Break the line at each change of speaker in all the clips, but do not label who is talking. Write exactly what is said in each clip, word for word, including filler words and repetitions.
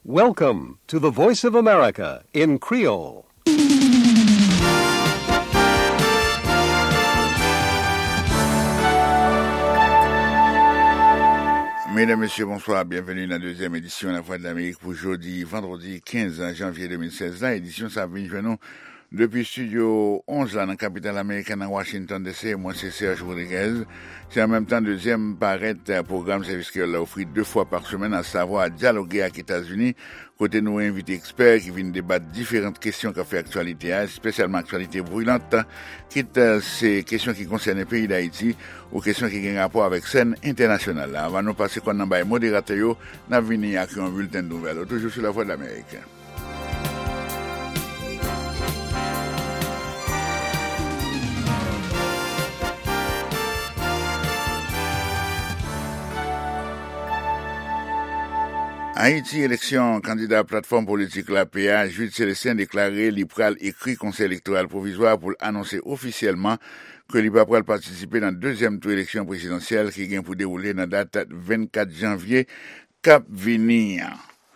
Welcome to the Voice of America in Creole.
Mesdames, Messieurs, bonsoir. Bienvenue dans la deuxième édition de La Voix de l'Amérique pour jeudi, vendredi quinze janvier deux mille seize. La édition, ça vient de nous depuis studio onze, là, dans la capitale américaine, à Washington, D C. Moi, c'est Serge Rodriguez. C'est en même temps deuxième paraître programme service qui l'a offert deux fois par semaine, à savoir dialoguer avec les États-Unis. Côté nous, invités experts qui viennent débattre différentes questions qui fait actualité, spécialement actualité brûlante, quitte ces questions qui concernent le pays d'Haïti ou questions qui ont rapport avec scène internationale. Avant de nous passer qu'on a un modérateur, nous avons venu avec un bulletin de nouvelles, toujours sur la Voix de l'Amérique. Haïti, élection, candidat plateforme politique la P A, Jules Célestin déclaré l'Ipral écrit conseil électoral provisoire pour annoncer officiellement que l'Ipral participer dans le deuxième tour élection présidentielle qui vient pour dérouler dans la date vingt-quatre janvier cap venir.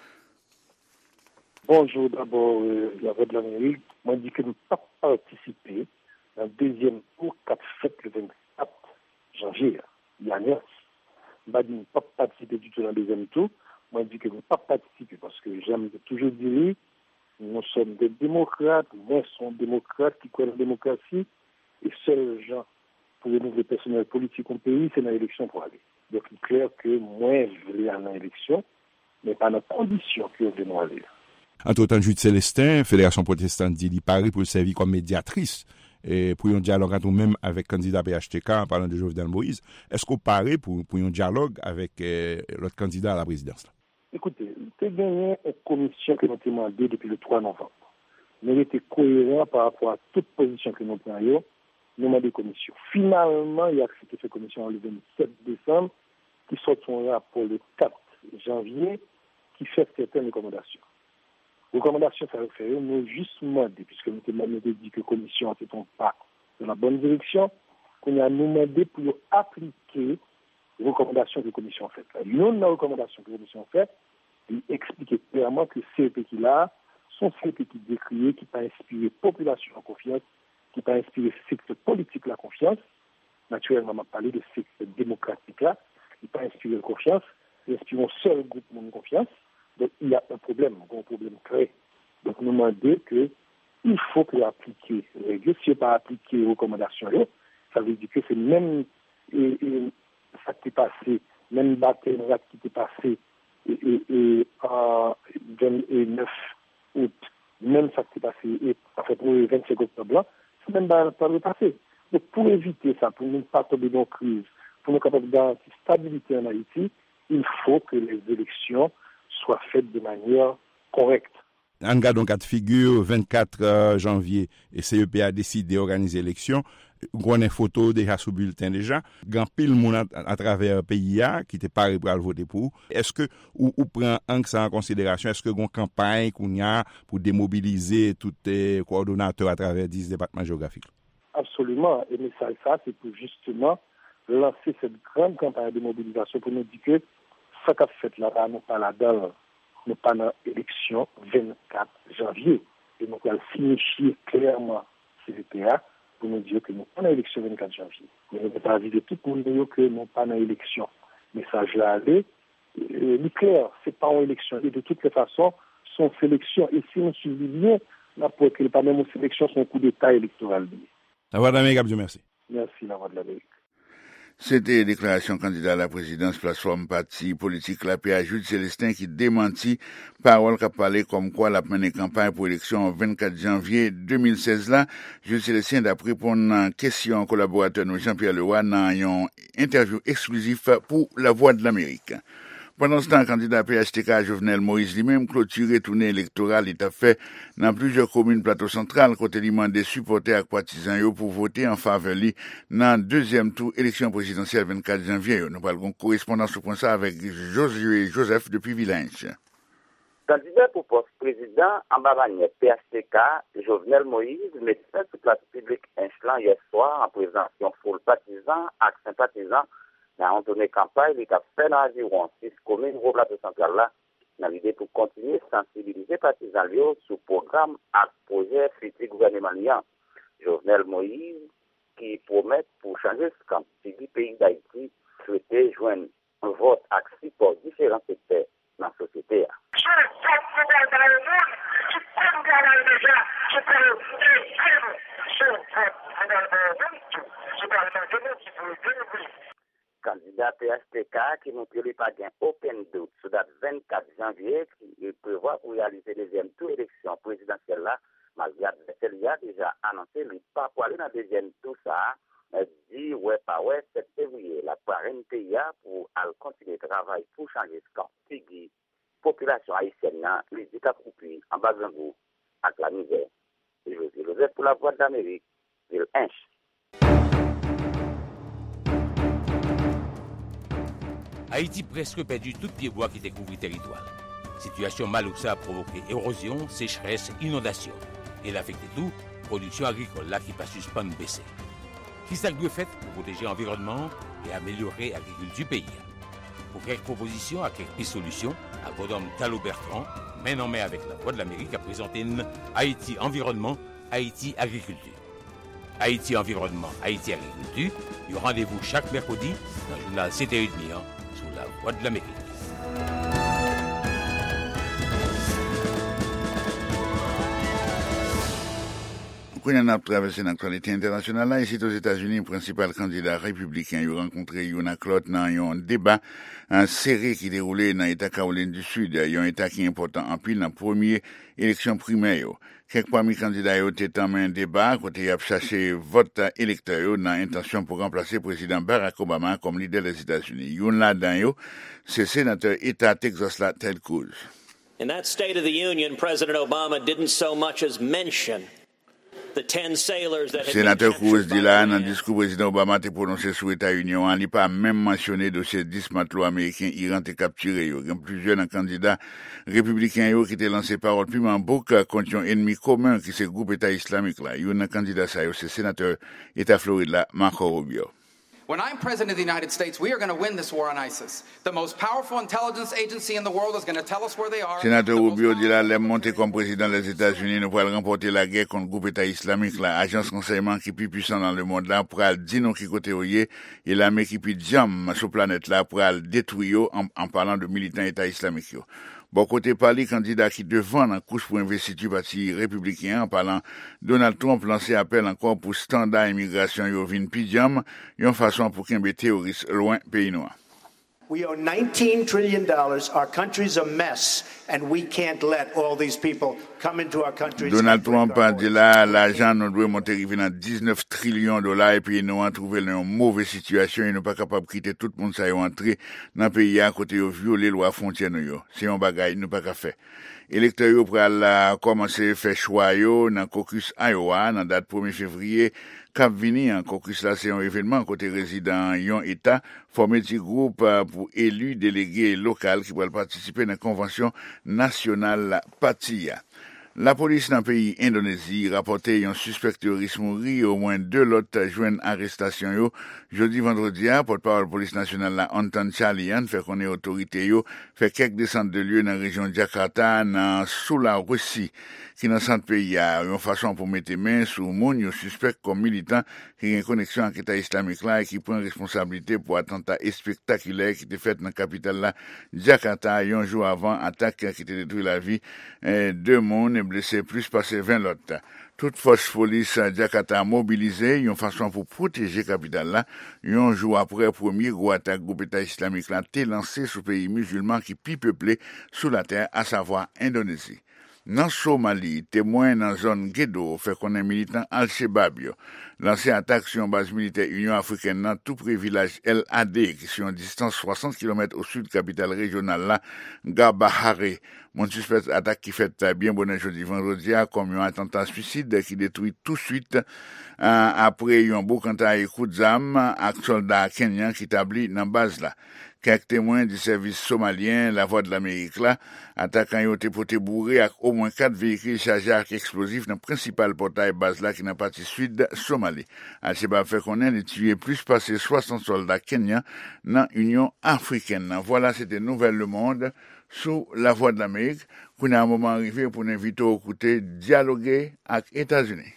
Bonjour, d'abord, euh, la Voix de l'Amérique. Moi, je dis que nous ne pouvons pas participer dans le deuxième tour cap fait le vingt-quatre janvier. Il y a neuf. Je dis que nous ne pouvons pas participer du tout dans le deuxième tour. Moi, je dis que nous ne pouvons pas participer parce que j'aime toujours dire, nous sommes des démocrates, moi, sommes démocrates qui croient en la démocratie, et seuls les gens pour renouveler le personnel politique au pays, c'est dans l'élection pour aller. Donc, il est clair que moi, je veux aller dans l'élection, mais pas dans les conditions que je veux aller.
Entre-temps, Jude Célestin, Fédération protestante dit qu'il paraît pour servir comme médiatrice et pour un dialogue entre même avec le candidat P H T K en parlant de Jovenel Moïse. Est-ce qu'on paraît pour, pour un dialogue avec euh, l'autre candidat à la présidence là?
Écoutez, nous avons gagné une commission que nous avons demandée depuis le trois novembre. Nous étions cohérents par rapport à toute position que nous prenons. Nous avons demandé une commission. Finalement, il a accepté cette commission le vingt-sept décembre, qui sort son rapport le quatre janvier, qui fait certaines recommandations. Recommandations, ça fait nous juste demandé, puisque nous avons dit que la commission n'était pas dans la bonne direction, qu'on a demandé pour appliquer les recommandations que la commission a faites. L'une des recommandations que la commission a faites, il expliquait clairement que C E P qui là, sont C E P qui décrient, qui pas inspiré la population en confiance, qui pas inspiré le secteur politique la confiance. Naturellement, on m'a parlé de secteur démocratique là, qui pas inspiré la confiance, il inspire un seul groupe de confiance. Donc, il y a un problème, un problème créé. Donc, nous demandons que il faut que appliquer les règles. Si on n'a pas appliqué les recommandations là, ça veut dire que c'est même et, et, ça qui est passé, même bataille qui est passé et, et, et, euh, vingt-neuf août, même ça qui est passé, et ça fait pour le vingt-cinq octobre, c'est même pas le passé. Donc pour éviter ça, pour ne pas tomber dans la crise, pour nous capables d'avoir une stabilité en Haïti, il faut que les élections soient faites de manière correcte.
En regardant cas de figure, vingt-quatre janvier, et C E P a décidé d'organiser l'élection. On a une photo déjà sous bulletin déjà. Grand pile monde à, à travers le pays qui était pas pour voter pour. Est-ce que ou, ou prend ça en considération? Est-ce que une campagne qu'on y a pour démobiliser tous les coordonnateurs à travers dix départements géographiques?
Absolument. Et mais ça, ça c'est pour justement lancer cette grande campagne de mobilisation pour nous dire que ça qu'a fait là-bas, nous pas là-dedans, nous pas dans l'élection vingt-quatre janvier. Et nous allons signifier clairement C V P A pour nous dire que nous pas dans l'élection vingt-quatre janvier. Mais nous ne pouvons pas aviser tout le monde que nous pas dans l'élection. Message là aller. C'est clair, c'est pas une élection. Et de toutes les façons, son sélection. Et si on suit bien, là, pour que pas même une sélection, son coup d'État électoral.
La Voix de l'Amérique, Abdou, merci.
Merci, la Voix de l'Amérique.
C'était déclaration candidat à la présidence plateforme parti politique la P A Jude Célestin qui démentit parole qu'a parlé comme quoi la mené campagne pour élection vingt-quatre janvier deux mille seize là. Jude Célestin d'après répondre une question collaborateur nous Jean-Pierre Leroy dans une interview exclusive pour la Voix de l'Amérique. Pendant ce temps, candidat P H T K Jovenel Moïse lui-même clôturé tournée électorale, il a fait dans plusieurs communes plateau central, côté lui des supporters et partisans pour voter en faveur lui dans deuxième tour élection présidentielle vingt-quatre janvier. Nous allons correspondance sur ça avec Josué Joseph depuis Village.
Candidat pour poste président en Bavagne, P H T K, Jovenel Moïse, médecin sur place publique Inchlan hier soir en présence d'un foule partisan et sympathisant dans une tournée campagne qui a fait dans environ six communes au plateau central là, dans l'idée pour continuer sensibiliser partisans sur programme à projet futur gouvernemental. Jovenel Moïse, qui promet pour changer ce camp du pays d'Haïti, souhaitait joindre un vote accès pour différents secteurs dans la société. Candidat P H T K qui n'ont pas gain aucun doute sur date vingt-quatre janvier qui prévoit pour réaliser les deuxième tour élection présidentielle là, malgré qu'il a déjà annoncé lui pas pour aller dans le deuxième tour ça, dit ouais pas ouais sept février la parraine pays pour aller continuer le travail pour changer ce camp. Population haïtienne les dit accroupis en bas d'un bout avec la misère. Et je dis Joseph pour la Voix d'Amérique, ville Inch.
Haïti presque perdu tout pied bois qui découvre le territoire. Situation malouxa a provoqué érosion, sécheresse, inondation. Et l'affecté tout, production agricole là qui pas suspendre baisser. Qui ça doit faire pour protéger l'environnement et améliorer l'agriculture du pays? Pour quelques propositions, à quelques solutions, à Bodom Talo Bertrand, main en main avec la Voix de l'Amérique, a présenté une Haïti Environnement, Haïti Agriculture. Haïti Environnement, Haïti Agriculture, il y a rendez-vous chaque mercredi dans le journal sept heures trente sur la Voix de l'Amérique.
Quand on a traversé l'actualité internationale, là, ici aux États-Unis, le principal candidat républicain a rencontré Yona Clot dans un débat en serré qui déroulait dans l'État Caroline du Sud, un État qui est important en pile dans la première élection primaire. Quelques parmi les candidats ont été en main débat, côté y a cherché vote électeur dans l'intention pour remplacer le président Barack Obama comme leader des États-Unis. Yon là-dedans, c'est sénateur État Texas là, Ted Cruz.
In that State of the Union, President Obama didn't so much as mention
Sénateur Cruz dit là, dans le discours président Obama a prononcé sur l'État-Union, il n'a pas même mentionné de ces dix matelots américains Iran été capturés. Il y a plusieurs candidats républicains qui étaient lancés par le piment bouc contre un ennemi commun qui c'est le groupe État islamique là. Il y a un candidat ça, c'est sénateur État Floride là, Marco Rubio.
When I'm president of the United States, we are going to win this war on ISIS. The most powerful intelligence agency in the world is going to tell us where they are.
Sénateur Rubio dit là, l'aime monter comme président des États-Unis, nous pourrons remporter la guerre contre le groupe État islamique, la agence renseignement qui est plus puissant dans le monde là, pour aller dire nous qui côté oyer, et l'armée qui plus jam sur planète là, pour aller détruire en, en parlant de militants État islamique. Bon côté parler candidat qui devant la course pour investiture parti républicain en parlant Donald Trump lancé appel encore pour standard immigration yo vin pijam yon façon pour qu'un terroriste loin pays noir.
We owe nineteen trillion dollars. Our country's a mess, and we can't let all these people come into our country.
Donald Trump a dit là, l'argent nous doit monter arriver dans dix-neuf trillions de dollars et puis nous avons trouvé dans une mauvaise situation et nous pas capable de quitter tout le monde ça y entrer dans le pays à côté de violer loi frontière nous. C'est un bagage nous pas qu'à faire. Électeurs yo pral commencer faire choix yo dans caucus Iowa dans date premier février. Cap vini en caucus là c'est un événement côté résident yon état formé petit groupe pour élus délégués locaux qui vont participer dans la convention nationale parti. La police dans le pays Indonésie rapporté un suspect terroriste mouri au moins deux autres joints arrestation yo jeudi vendredi à porte-parole police nationale la Anton Chalian fait connaître autorité yo fait quelques descentes de lieu dans la région de Jakarta dans sous la Russie qui dans centre pays a une façon pour mettre main sur moun yo suspect comme militant qui a une connexion avec l'État islamique là et qui prend responsabilité pour attentat spectaculaire qui était fait dans la capitale là Jakarta un jour avant attaque qui a détruit la vie eh, deux monde blessé plus passé vingt l'autre. Toute force police Jakarta mobilisée, une façon pour protéger la capitale là, un jour après premier gros attaque groupe État islamique là, t'est lancé sur pays musulman qui pi peuplé sous la terre, à savoir Indonésie. Dans Somalie, témoin dans zone Guédo, fait qu'on est militant Al-Shabaab, lancé attaque sur une base militaire Union africaine dans tout près village El Adé, qui sur une distance soixante kilomètres au sud de la capitale régionale là, Gabahare. Mon suspect attaque qui fait bien bonne jeudi vendredi, comme un attentat suicide qui détruit tout de suite, euh, après un beau cantar et coup de zame, avec soldats kenyans qui établit dans base là. Quelques témoins du service somalien, la Voix de l'Amérique là, attaquant yon te poté bourré avec au moins quatre véhicules chargés avec explosifs dans le principal portail base là qui n'a partie sud Somalie. Al-Shabaab fait connaître et tué plus passé soixante soldats kenyans dans l'Union africaine. Voilà, c'était Nouvelle Le Monde sous la Voix de l'Amérique. Qu'on a un moment arrivé pour nous inviter au côté dialoguer avec les États-Unis.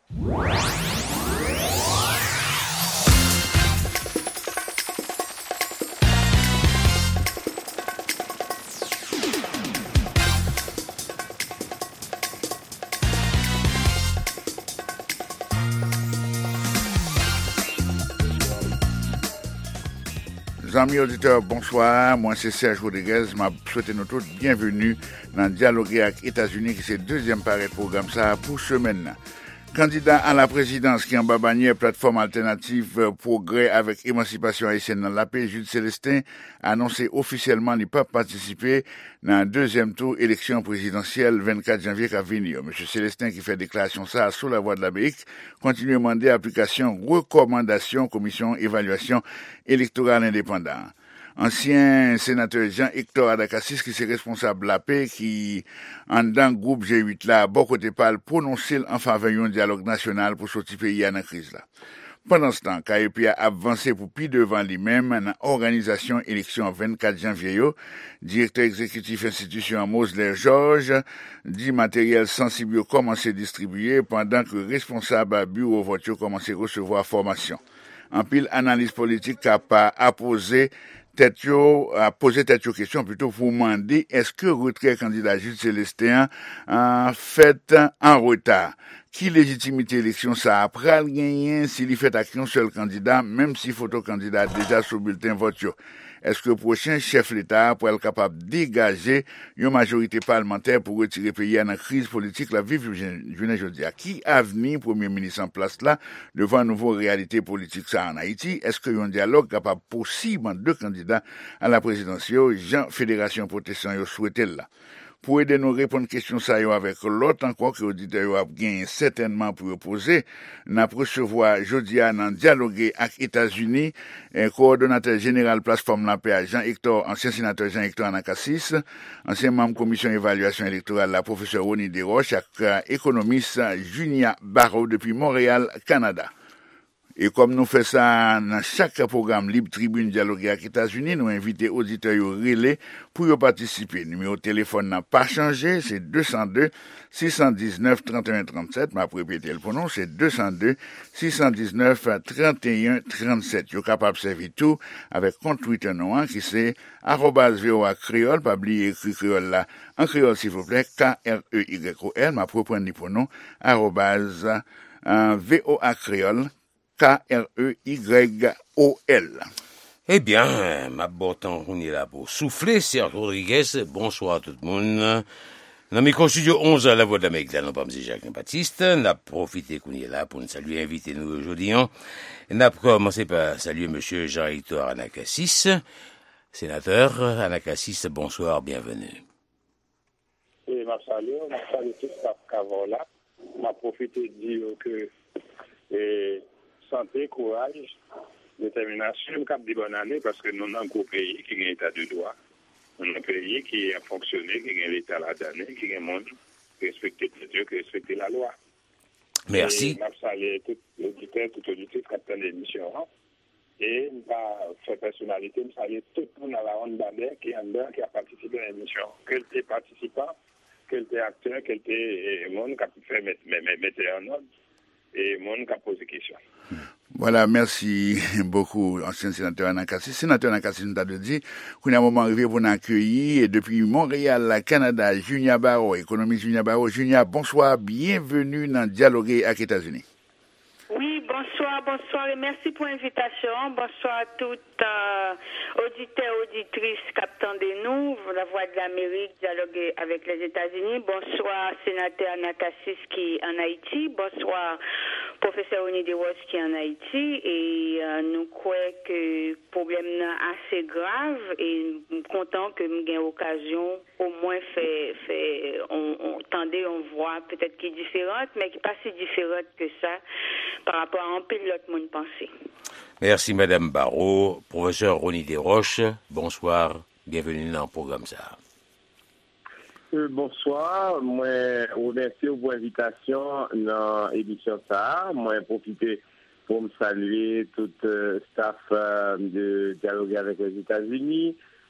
Amis auditeurs, bonsoir. Moi, c'est Serge Rodriguez. Je souhaite nous tous bienvenue dans Dialoguer avec États-Unis, qui c'est le deuxième pareil programme ça pour semaine. Candidat à la présidence qui en bas bannière plateforme alternative progrès avec émancipation haïtienne dans la paix, Jude Célestin a annoncé officiellement ne pas participer dans le deuxième tour élection présidentielle vingt-quatre janvier qu'a venir. Monsieur Célestin qui fait déclaration ça sous la Voix de l'Amérique continue à demander application recommandation commission évaluation électorale indépendante. Ancien sénateur Jean-Hector Adakassis qui c'est responsable de la paix qui en dans groupe G huit là bon côté parle prononcer en faveur d'un dialogue national pour sortir pays dans la crise là. Pendant ce temps, K E P a avancé pour plus devant lui-même dans organisation élection vingt-quatre janvier yo, directeur exécutif institution Mosler Georges dit matériel sensible commencé distribuer pendant que responsable bureau vote commencé recevoir formation. En pile analyse politique qu'a pas apposé tête yo a posé tête yo question plutôt pour demander est-ce que retrait candidat Jude Célestin en fait en retard qui légitimité élection ça après gagner s'il fait avec un seul candidat même si photo candidat déjà sur bulletin vote yo. Est-ce que le prochain chef l'État pour être capable de dégager une majorité parlementaire pour retirer le pays dans la crise politique la vive journée aujourd'hui? Qui a venu premier ministre en place là devant une nouvelle réalité politique ça en Haïti? Est-ce qu'il y a un dialogue capable possible entre deux candidats à la présidentielle? Jean Fédération Protection yo souhaité là. Pour aider nous répondre question ça yo avec l'autre encore que auditeur yo a gagné certainement pour poser n'a recevoir jeudi dans dialoguer avec États-Unis un coordonnateur général plateforme la paix Jean-Hector ancien sénateur Jean-Hector Anakassis ancien membre commission évaluation électorale la professeur Ronnie Desroches et économiste Junia Barreau depuis Montréal Canada. Et comme nous faisons ça dans chaque programme Libre Tribune Dialogue avec les États-Unis, nous invitons auditeurs et relais pour y participer. Le numéro de téléphone n'a pas changé, c'est deux zéro deux, six un neuf, trois un trois sept. Mais après répéter le pronom, c'est deux zéro deux, six un neuf, trois un trois sept. Vous êtes capable de servir tout avec compte Twitter noir qui c'est arobase V O A Créole, pas oublier écrit Créole là, en Créole s'il vous plaît, K R E Y O L, mais après prendre le pronom, arobase V O A Créole, K R E Y O L.
Eh bien, ma botan, on est là pour souffler. Serge Rodriguez, bonsoir à tout le monde. Dans mes studio onze à la Voix de l'Amérique, là, nous pas M. Jacques Baptiste. On a profité qu'on est là pour nous saluer, inviter nous aujourd'hui. On a commencé par saluer M. Jean-Hector Anakassis, sénateur. Anakassis, bonsoir, bienvenue.
Et ma salut, ma salut tout ça qu'avant là. On a profité de dire que et, santé, courage, détermination, cap de bonne année, parce que nous avons un pays qui a un état de droit. Nous avons un pays qui a fonctionné, qui a un état la donné, qui a un monde qui respecte Dieu, qui respecte la loi.
Merci.
Je salue tout auditeur, tout auditeur qui a fait l'émission. Et je fais personnalité, je salue tout le monde à la ronde Bader qui a participé à l'émission. Quel était participant, quel était acteur, quel était monde qui a pu faire mettre en ordre et monde qui a posé question.
Voilà, merci beaucoup, ancien sénateur Anakassis. Sénateur Anakassis nous a dit qu'on a un moment arrivé pour nous accueillir et depuis Montréal, Canada, Junia Barreau, économiste Junia Barreau. Junia, bonsoir, bienvenue dans Dialoguer avec les États-Unis.
Oui, bonsoir, bonsoir et merci pour l'invitation. Bonsoir à toutes euh, auditeurs, auditrices captant de nous, la Voix de l'Amérique, dialoguer avec les États-Unis. Bonsoir, sénateur Anakassis qui est en Haïti. Bonsoir, professeur Ronnie Desroches qui est en Haïti. Et euh, nous croyons que le problème est assez grave et nous sommes contents que nous ayons l'occasion au moins fait, fait on, on tendait, on voit peut-être qui est différente, mais qui n'est pas si différente que ça par rapport à un pilote mon pensée.
Merci Madame Barreau, professeur Ronnie Desroches, bonsoir, bienvenue dans le programme ça.
Euh, bonsoir, moi remercie pour l'invitation dans l'émission ça. Moi profiter pour me saluer tout le euh, staff euh, de dialoguer avec les États-Unis,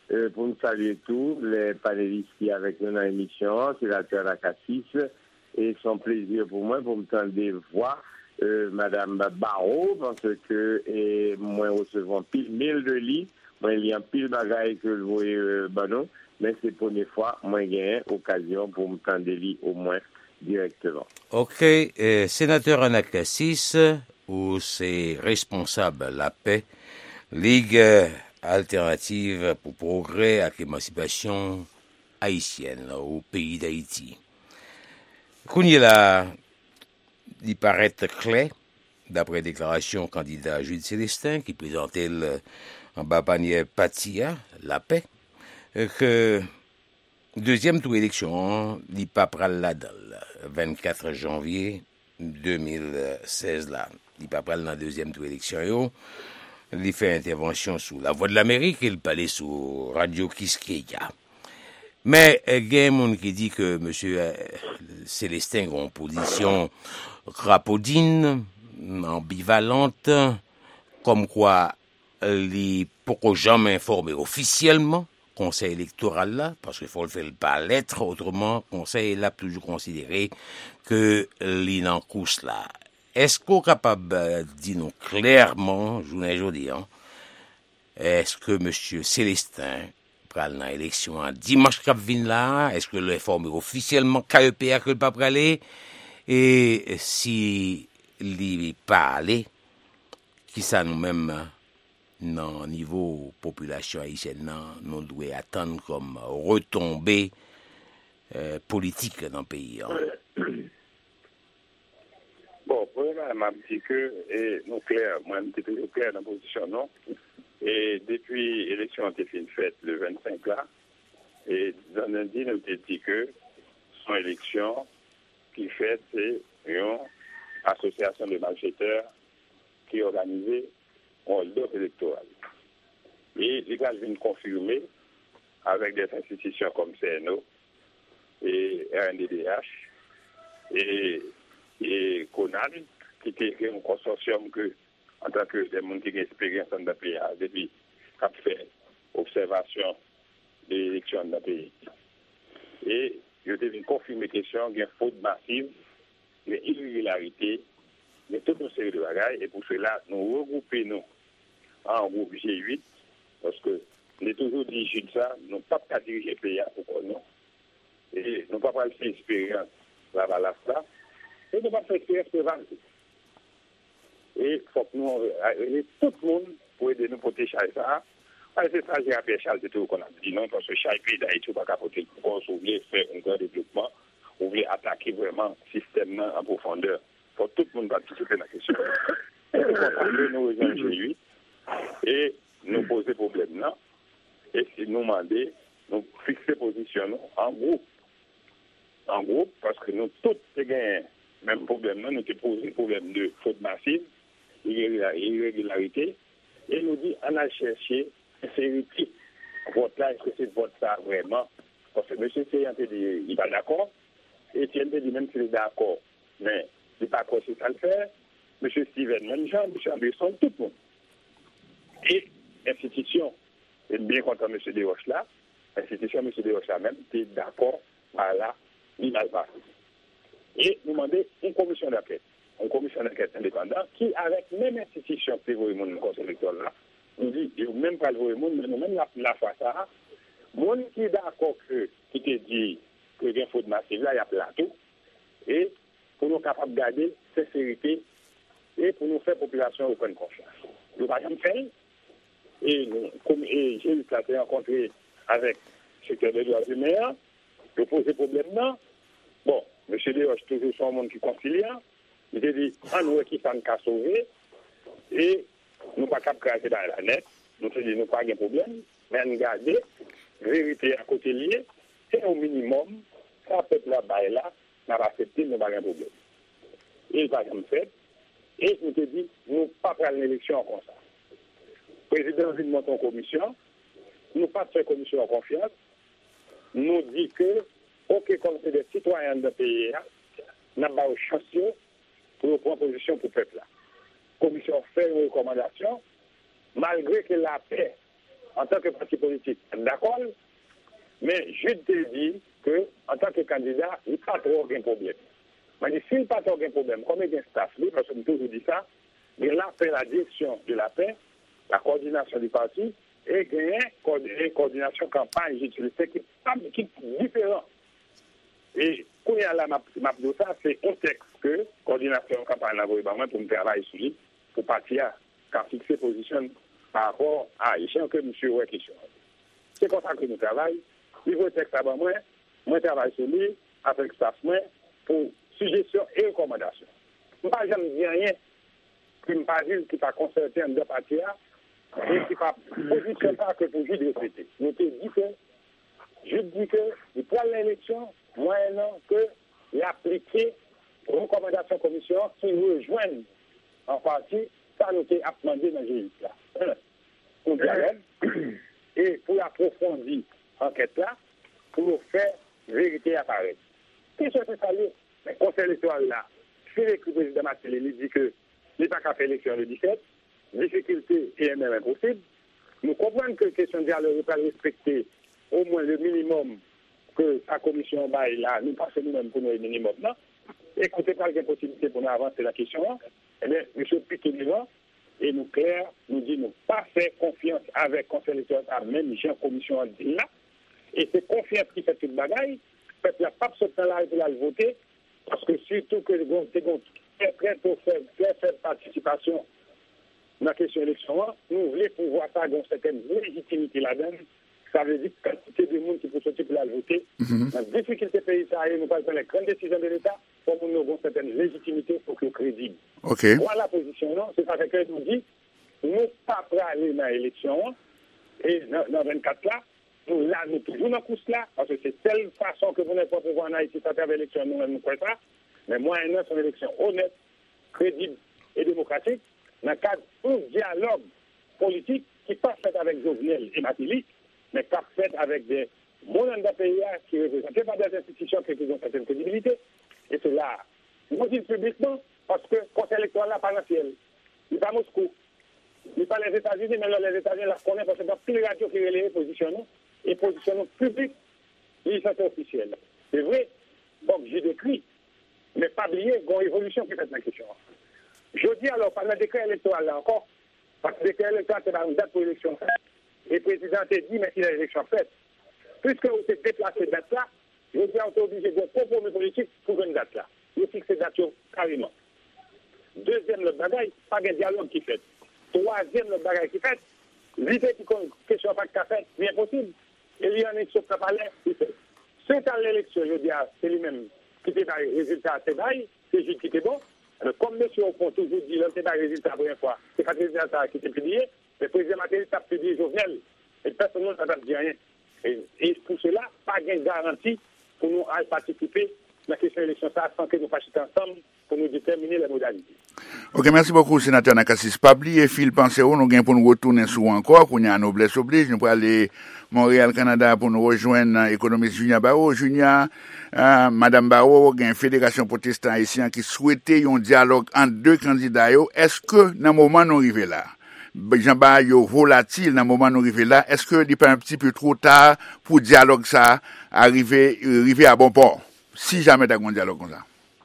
euh, pour nous saluer tous les panélistes qui sont avec nous dans l'émission, sénateur Nakassis, et c'est un plaisir pour moi pour me tendre des voix. Euh, Madame Barreau, parce que et, moi recevons pile mille de lits, moi il y a un pile bagaille que je vois euh, banon, mais c'est la première fois moi j'ai occasion pour me tendre des lits au moins directement.
Ok, euh, sénateur Anakassis, ou c'est responsable la paix, Ligue alternative pour progrès avec l'émancipation haïtienne là, au pays d'Haïti. Qu'on y est là, il paraît clair, d'après déclaration candidat Jules Célestin, qui présentait le, en bas panier Patia, la paix, que deuxième tour élection, il pas pral là vingt-quatre janvier deux mille seize là, il pas pral dans deuxième tour élection yo, il fait intervention sous la Voix de l'Amérique, il parlait sous Radio Kiskeya. Mais il y a un qui dit que monsieur Célestin a une position crapaudine, ambivalente, comme quoi il pourquoi jamais informer officiellement conseil électoral là, parce qu'il faut le faire par lettre, autrement conseil l'a toujours considéré que l'il en course là. Est-ce qu'on est capable de dire nous clairement, je vous dis, hein, est-ce que monsieur Célestin pral dans l'élection en dimanche qui vient là, est-ce que le informé officiellement K E P A que le pas praler, et si il pas aller, qui ça nous-mêmes dans niveau population haïtienne, nous devons attendre comme retombée euh, politique dans le pays. Hein.
Bon, premièrement, m'a dit que, et nous clair, moi, je suis clair dans la position, non? Et depuis l'élection a été faite le vingt-cinq là, et dans lundi, nous avons dit que son élection qui fait, c'est une association de malfaiteurs qui organisait un hold-up électoral. Et les gars viennent confirmer avec des institutions comme C N O et R N D D H et, et CONAD, qui était un consortium que, en tant que des gens qui ont expérience dans le pays, depuis qui a fait observation des élections dans le pays. Et je devais confirmer la question, il y a une faute massive, il y a une irrégularité, il y a toute une série de bagages, et pour cela, nous regroupons nous en groupe G huit, parce que nous avons toujours dit Jules ça, nous n'avons pas diriger le pays pour non. Et nous n'avons pas fait expérience là bas ça, et nous n'avons pas fait expérience pour avancer. Et il faut que nous aider tout le monde pour aider nous protéger ça. C'est ça, j'ai appelé Charles de tout qu'on a dit non, parce que chaque pays d'Haïti n'a pas porter le corps, on voulait faire un grand développement, on voulait attaquer vraiment le système en profondeur. Il faut que tout le monde participer dans la question. Et nous rejoindre G huit et nous poser problème là, et si nous demander, nous fixer position en groupe. En groupe, parce que nous tous avons même problème là, nous avons posé problème de faute massive, irrégularité, et nous dit, on a cherché sincérité. Vote là, est-ce que c'est vote ça vraiment? Parce que M. Seyant dit, il n'est pas d'accord, et Etienne dit même qu'il est d'accord, mais il n'est pas d'accord si ça le fait. M. Steven, même Jean, M. Anderson, tout le monde. Et l'institution, est bien content M. Desroches là, l'institution M. Desroches là même, est d'accord, voilà, il a le passé. Et nous demandons une commission d'enquête. Une commission d'enquête indépendante qui, avec même institution qui voit le conseil électoral là, nous dit, il même pas le voir mais nous même la, la fois ça, monde qui est d'accord que, qui te dit que il y a une faute massive là, il y a plateau, et pour nous capables de garder sincérité et pour nous faire population reprendre confiance. Nous ne pouvons pas faire, et, nous, comme, et j'ai eu été rencontré avec le secrétaire des droits humains, je pose des problèmes là. Bon, M. Desroches, toujours son monde qui concilie, il a dit, ah, nous, qui s'en a sauvé, et nous ne pouvons pas cracher dans la net, nous avons dit, nous pas de problème, mais nous garder, vérité à côté lié, et au minimum, ça peut être là-bas et là, nous avons accepté, nous n'avons pas de problème. Et il va comme fait, et nous te dit, nous ne pouvons pas prendre l'élection comme ça. Le président vient de monter en commission, nous ne pouvons pas faire commission en confiance, nous dit que, ok, comme c'est des citoyens de pays, nous n'avons pas de chance pour prendre position pour le peuple. La commission fait une recommandation, malgré que la paix en tant que parti politique, d'accord, mais je te dis que en tant que candidat, il n'y a pas trop de problème. Mais s'il n'y a pas trop de problème, comme il y a un staff, parce que je toujours dit ça, il a fait la direction de la paix, la coordination du parti, et gagner une coordination campagne, j'utilise qui est différent. Et quand il y a la map de ça, c'est un texte que coordination campagne n'a pas pour me travailler sur lui, pour partir, car fixer position par rapport à l'échéant que monsieur ouais question. C'est comme ça que nous travaillons. Il faut texte avant moi, moi travaille sur lui, avec staff moi, pour suggestion et recommandation. Je ne vais pas jamais dire rien qui ne pas dire qui va concerter en deux parties et qui va positionner ça que pour juger de traiter. Je te dis que, je dis que, il prend l'élection, moyennant que il appliqué aux recommandations de la commission qui rejoignent en partie, ça nous a demandé dans le G I C là. On dialogue, et pour approfondir l'enquête là, pour faire vérité apparaître. Qu'est-ce que c'est ça? Le conseil électoral là, si le président Martelly dit que il n'a pas qu'à faire l'élection le dix-sept, difficulté et même impossible, nous comprenons que la question de dialogue n'est pas respecter au moins le minimum que la commission baille là, nous passons nous-mêmes pour nous le minimum là. Écoutez, pas de possibilité pour nous avancer la question là, eh bien, M. Piquet devant, et nous clair, nous dit nous pas faire confiance avec le conseil électoral, même j'ai une commission là, et c'est confiance qui fait toute bagaille, parce qu'il n'y a pas ce temps-là pour la voter, parce que surtout que c'est très très pour faire très faible participation dans la question élection, nous voulons pouvoir ça dans une certaine légitimité là-dedans. Ça veut dire que quantité de monde qui peut sortir pour la voter. Mm-hmm. La difficulté pays, ça nous pas prendre les grandes décisions de l'État pour nous avoir une certaine légitimité pour que nous crédible.
Okay.
Moi, la position, non, c'est parce que nous dit, nous ne pas prêts à aller dans l'élection, et dans vingt-quatre là, nous là, nous toujours dans la course là, parce que c'est telle façon que vous n'avez pas pouvoir en Haïti, ça travers l'élection, nous nous croyons ça. Mais moi, c'est une élection honnête, crédible et démocratique, dans le cadre d'un dialogue politique qui n'est pas fait avec Jovenel et Martelly, mais qui est fait avec des mondes de pays qui ne représentent pas des institutions qui ont une certaine crédibilité. Et c'est là, nous disons publiquement, parce que le conseil électoral n'est pas dans le ciel. Il n'est pas Moscou. Il n'est pas les États-Unis, mais les États-Unis la connaissent parce que dans tous les radios qui relaient positionnent, et positionnent public, ils sont officiels. C'est vrai, donc j'ai décrit, mais pas oublier qu'il y a une évolution qui fait dans la question. Je dis alors, par le décret électoral là encore, parce que le décret électoral c'est une date pour l'élection faite, et le président a dit, mais il y a l'élection faite. Puisque vous êtes déplacé cette date là, je dis on est obligé de compromis politique pour une date là. Je fixe cette date carrément. Deuxième, le bagage, pas de dialogue qui fait. Troisième, le bagage qui fait, l'idée qui question pas de café, bien possible. Et il y a une élection qui palais, qui fait. C'est à l'élection, je dis, c'est lui-même qui fait le résultat, c'est bail, c'est juste qui était bon. Alors, comme monsieur Opon toujours dit, l'on s'est pas résultat la première fois, c'est quand le résultat qui était publié, le président Martelly a publié Jovenel, et personne n'a pas dit rien. Et, et pour cela, pas de garantie pour nous participer dans la question de l'élection, sans que nous fassions ensemble pour nous déterminer les modalités.
Ok, merci beaucoup, sénateur Nakassis Pabli. Et Phil Penseo, nous gagnons pour nous retourner sous encore, qu'on y a un noblesse oblige. Nous pour aller Montréal, Canada, pour nous rejoindre l'économiste Junia Barreau. Junia, euh, Madame Barreau, il y a une fédération protestante haïtienne qui souhaitait un dialogue entre deux candidats. Est-ce que, dans le moment où nous arrivons là, Jean-Baptiste yo volatile dans le moment où nous arrivons là, est-ce que il n'est pas un petit peu trop tard pour dialogue ça arriver, arriver à bon port? Si jamais tu as un dialogue comme ça.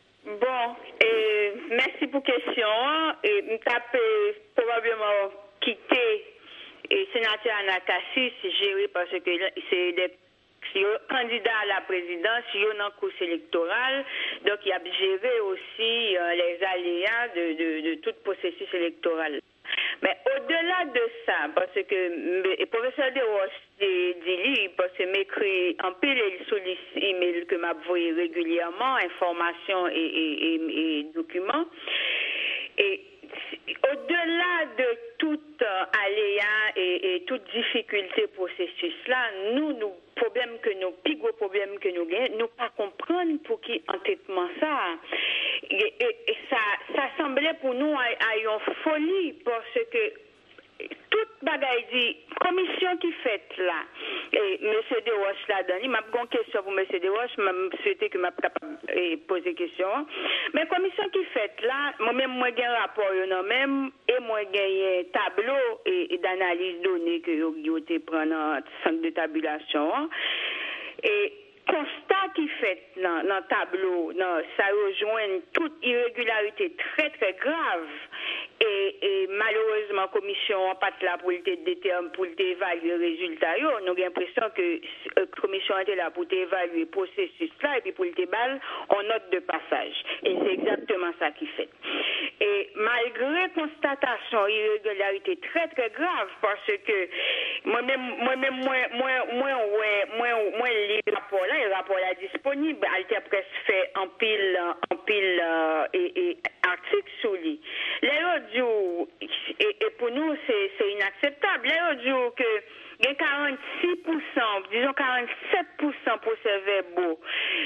Bon, et merci pour la question. Et je peux probablement quitter le sénateur Anakassis, géré parce que c'est des candidats à la présidence, il y a une course électorale, donc il a géré aussi euh, les aléas de, de, de tout processus électoral. Mais au-delà de ça, parce que le professeur de Roche dit, parce que m'écrit en pile et sollicite email que m'a envoyé régulièrement, informations et, et, et, et documents. Et au-delà de toute euh, aléa et, et toute difficulté processus là, nous, nous problème que nous, plus gros problème que nous gagnons, nous pas comprendre pour qui entêtement ça. Et, et, et ça, ça semblait pour nous à, à une folie parce que toute bagay dit, commission qui fait là, et M. Desroches là-dedans, il m'a une question pour M. Desroches, m'a souhaité que m'a capable de poser question. Mais commission qui fait là, moi-même, moi, j'ai un rapport, non même, et moi, j'ai un tableau et, et d'analyse données que yo te prend dans le centre de tabulation. Et constat qui fait dans le tableau, dans, ça rejoint toute irrégularité très très grave. Et, et malheureusement, la commission n'a pas là pour pour évaluer le résultat. Nous avons l'impression que la commission était là pour évaluer le processus là et puis pour le déballe en note de passage. Et c'est exactement ça qui fait. Et malgré constatation irrégularité très très grave, parce que moi-même, moi-même, moi, moi, moi, ouais, moi, moi, les rapports là, les rapports là disponibles, Altea Presse fait en pile, en pile euh, et, et articles sur lui. Les autres et, et pour nous, c'est, c'est inacceptable. Les autres jours que il y a quarante-six pour cent, disons quarante-sept pour cent pour ces verbaux.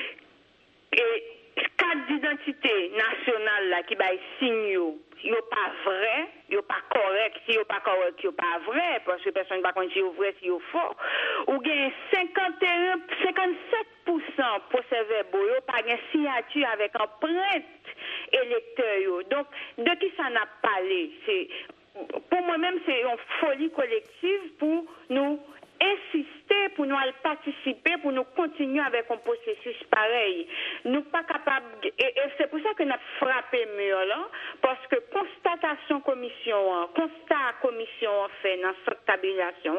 Et carte d'identité nationale là qui bail signaux, yo pas vrai, yo pas correct, si yo pas correct, yo pas vrai parce que personne pas connaît si yo vrai, si yo faux. Ou gain cinquante et un cinquante-sept pour cent pour ces verbaux, yo pas gain signature avec empreinte électeur yo. Donc de qui ça n'a parlé, c'est pour moi-même c'est une folie collective pour nous insister pour nous participer, pour nous continuer avec un processus pareil. Nous pas capables, et, et c'est pour ça que nous avons frappé mur là, parce que constatation commission, constat commission fait dans cette tabulation,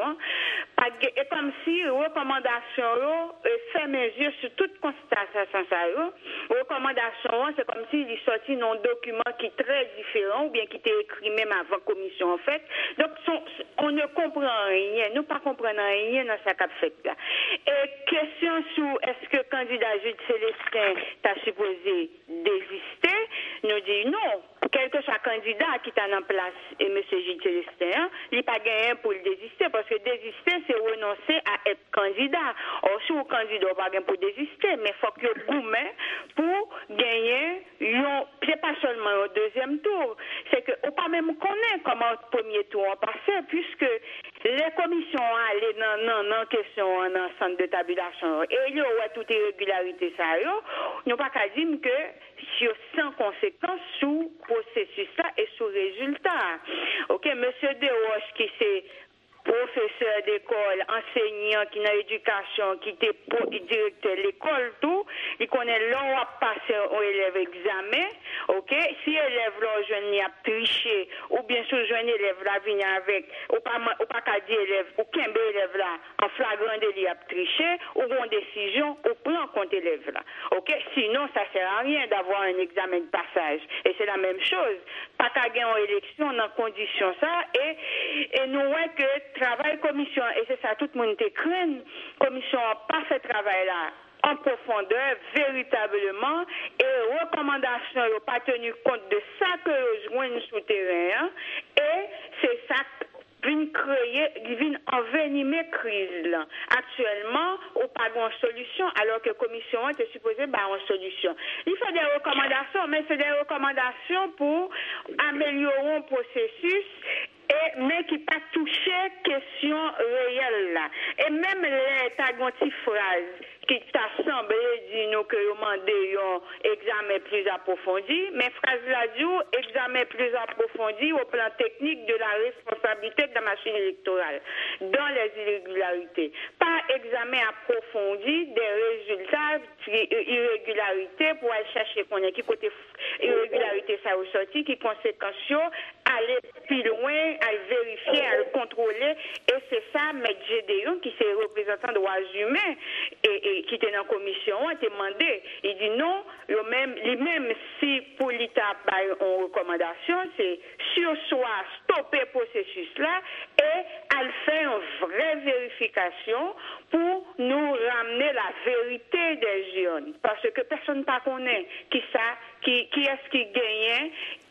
et comme si recommandation fait mesure sur toute constatation ça, recommandation c'est comme s'il est sorti dans un document qui est très différent ou bien qui était écrit même avant commission en fait. Donc on ne comprend rien, nous pas comprenons rien dans sa cap fait là. Et question sur est-ce que le candidat Jude Célestin t'a supposé désister, nous dit non. Quel que soit candidat qui est en place et M. Jude Célestin, il n'a pas gagné pour le désister parce que désister c'est renoncer à être candidat. Or si vous candidat pas gagné pour désister, mais il faut que le gourmet pour gagner, c'est pas seulement au deuxième tour, c'est que on pas même connaît comment le premier tour a passé puisque les commissions allaient dans non non question dans le centre de tabulation et il y a toute irrégularité ça yo, nous pas qu'à dire que sur sans conséquence sous processus là et sous résultat. OK, monsieur Desroches qui c'est professeur d'école, enseignant qui dans l'éducation, qui était directeur de l'école, tout, il connaît l'on va passer aux élèves examen, ok? Si élève là, jeune a triché, ou bien sûr, jeune élève là, vient avec, ou pas, ou pas qu'à dire élève, ou qu'un élève là, en flagrant délit a triché, ou une décision, ou prend compte élève là, ok? Sinon, ça sert à rien d'avoir un examen de passage. Et c'est la même chose. Pas qu'à gagner en élection dans condition ça, et, et nous voyons que travail commission, et c'est ça, tout le monde te craint, commission n'a pas fait travail là en profondeur, véritablement, et recommandations n'ont pas tenu compte de ça que nous joignons sous terrain, et c'est ça vient créer, vient envenimer crise là. Actuellement, on pas de solution, alors que la commission était supposée avoir une solution. Il faut des recommandations, mais c'est des recommandations pour améliorer le processus, et, mais qui pas toucher question réelle là. Et même les taganti phrases qui t'assemblent dit nous que vous demandez un examen plus approfondi, mais phrase là dit examen plus approfondi au plan technique de la responsabilité de la machine électorale dans les irrégularités. Pas examen approfondi des résultats irrégularités pour aller chercher qu'on est qui côté irrégularité ça ressorti, qui conséquences aller plus loin, à vérifier, à le contrôler. Et c'est ça, M. Gédéon, qui est représentant des droits humains et, et qui était dans la commission, a demandé. Il dit non, même, même si pour l'État a une recommandation, c'est sur soi stopper le processus là et à faire une vraie vérification pour nous ramener la vérité des jeunes. Parce que personne ne connaît qui ça, qui, qui est-ce qui gagne,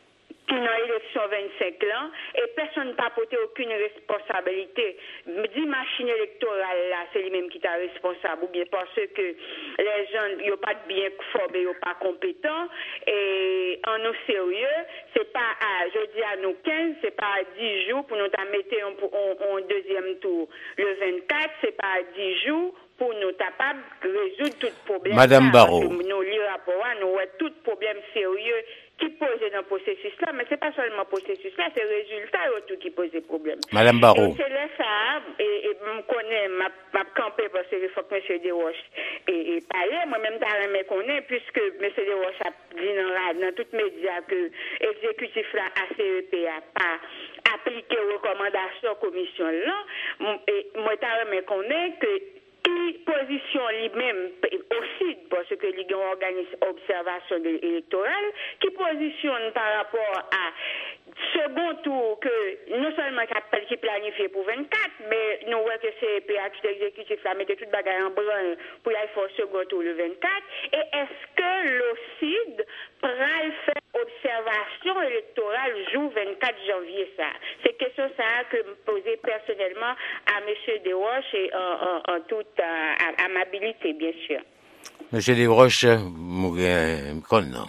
qui dans l'élection vingt-cinq ans, et personne n'a porté aucune responsabilité. Dit machine électorale là, c'est lui-même qui est responsable, ou bien parce que les gens n'ont pas bien formés, n'ont pas compétents, et en nous sérieux, c'est pas à, je dis à nous quinze, c'est pas à dix jours pour nous mettre en, en deuxième tour. Le vingt-quatre, c'est pas à dix jours pour nous capables de résoudre tout problème.
Madame Barrault.
Nous lisons rapport, nous avons tout problème sérieux qui pose dans le processus-là, mais ce n'est pas seulement le processus-là, c'est le résultat tout qui pose des problèmes.
Madame Barrault.
Et c'est là ça, et, et je connais, ma, ma campé parce que il faut que M. Desroches et, et parler, moi-même, je me connais, puisque M. Desroches a dit dans, dans tous les médias que l'exécutif-là, A C E P, n'a pas appliqué aux recommandations commission-là, et moi, je me connais que qui position lui-même aussi, parce que il y a un organisme observation électorale, qui positionne par rapport à second tour que non seulement qui planifié pour vingt-quatre, mais nous voyons que c'est P H l'exécutif là mettait toute bagarre en branle pour y aller faire second tour le vingt-quatre. Et est-ce que l'O C I D pourra faire observation électorale jour vingt-quatre janvier ça? C'est question ça que me posais personnellement à M. Desroches et en, en, en toute euh, amabilité, bien sûr.
M. Desroches, non.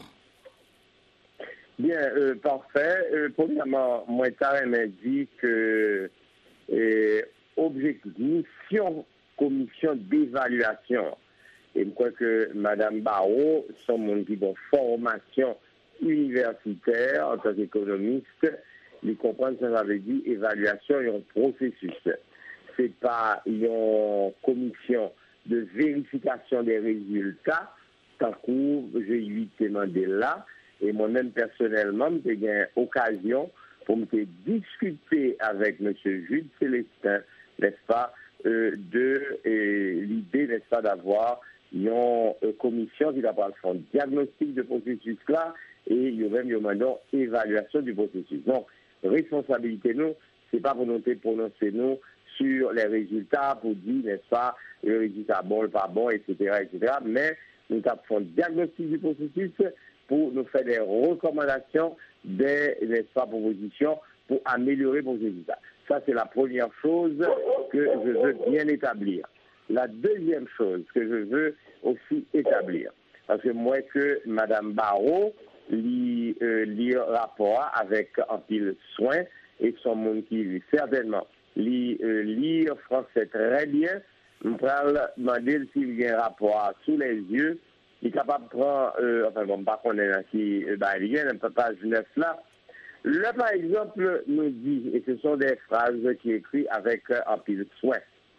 Bien, euh, parfait. Euh, premièrement, moi, je m'a dit que euh, objectif, mission, commission d'évaluation. Et je crois que Mme Barrault, son monde qui a formation universitaire en tant qu'économiste, il comprend ce que ça veut dire évaluation et un processus. Ce n'est pas une commission de vérification des résultats, tant que j'ai eu demandé là. Et moi-même, personnellement, j'ai eu l'occasion pour me discuter avec M. Jules Célestin, n'est-ce pas, euh, de euh, l'idée, n'est-ce pas, d'avoir une euh, commission qui va faire un diagnostic de processus là et il y a même une évaluation du processus. Donc, responsabilité, nous, ce n'est pas pour nous prononcer, nous, sur les résultats, pour dire, n'est-ce pas, le résultat bon, le pas bon, et cetera, et cetera. Mais nous avons un diagnostic du processus pour nous faire des recommandations, des, n'est-ce pas, propositions pour améliorer vos résultats. Ça, c'est la première chose que je veux bien établir. La deuxième chose que je veux aussi établir, parce que moi, que Mme Barrault lit, euh, lit rapport avec un pile soin et son monde qui lit certainement lit, euh, lire français très bien, on va demander s'il y a un rapport sous les yeux, il est capable de prendre, euh, enfin bon, pas qu'on est qui, bah, il y a un page neuf là. Là, par exemple, nous dit, et ce sont des phrases qui écrit avec euh, un pile soin,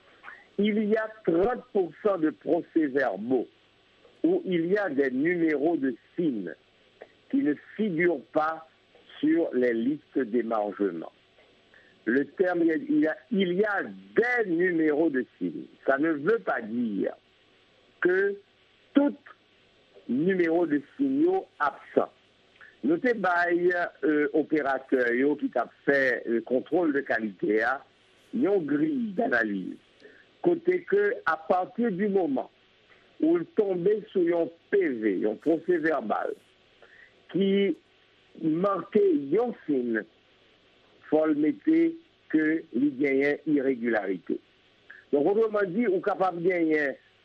il y a trente pour cent de procès-verbaux où il y a des numéros de signes qui ne figurent pas sur les listes d'émargement. Le terme, il y, a, il y a des numéros de signes. Ça ne veut pas dire que tout numéro de signaux absent. Notez bail euh, opérateur qui a fait le contrôle de qualité, il y a une grille d'analyse. Côté que, à partir du moment où il tombait sur un P V, un procès verbal, qui manquait un signe, il faut le mettre que il y a une irrégularité. Donc, autrement dit, on est capable de gagner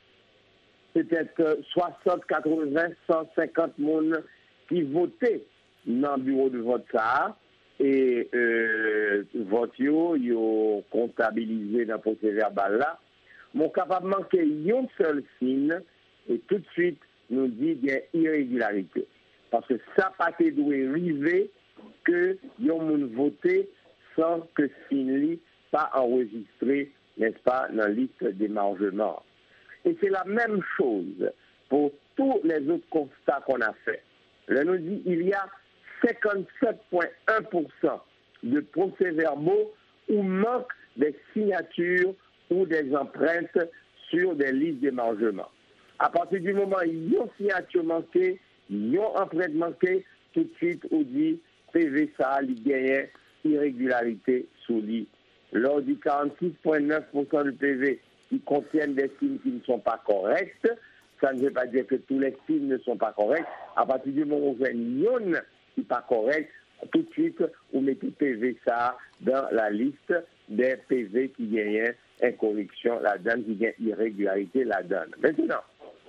peut-être soixante, quatre-vingts, cent cinquante personnes qui votaient dans le bureau de vote ça, et euh, vote yo, yo comptabilisé dans le procès verbal là, mon capable de manquer un seul signe et tout de suite nous dit qu'il y a irrégularité. Parce que ça n'a pas été doué arriver que yon moun voté sans que signe pas enregistré, n'est-ce pas, dans la liste d'émargement. Et c'est la même chose pour tous les autres constats qu'on a fait. Là, nous dit il y a cinquante-sept virgule un pour cent de procès-verbaux où manque des signatures ou des empreintes sur des listes d'émargement. À partir du moment où il y a une signature manquée, il y a une empreinte manquée, tout de suite, on dit P V ça, il y a une irrégularité sous lit. Lors du quarante-six virgule neuf pour cent du P V qui contiennent des signes qui ne sont pas corrects, ça ne veut pas dire que tous les signes ne sont pas corrects. À partir du moment où il y a une qui n'est pas correcte, tout de suite, vous mettez P V ça dans la liste des P V qui gagnent incorrection là-dedans, qui gagnent irrégularité là-dedans. Maintenant,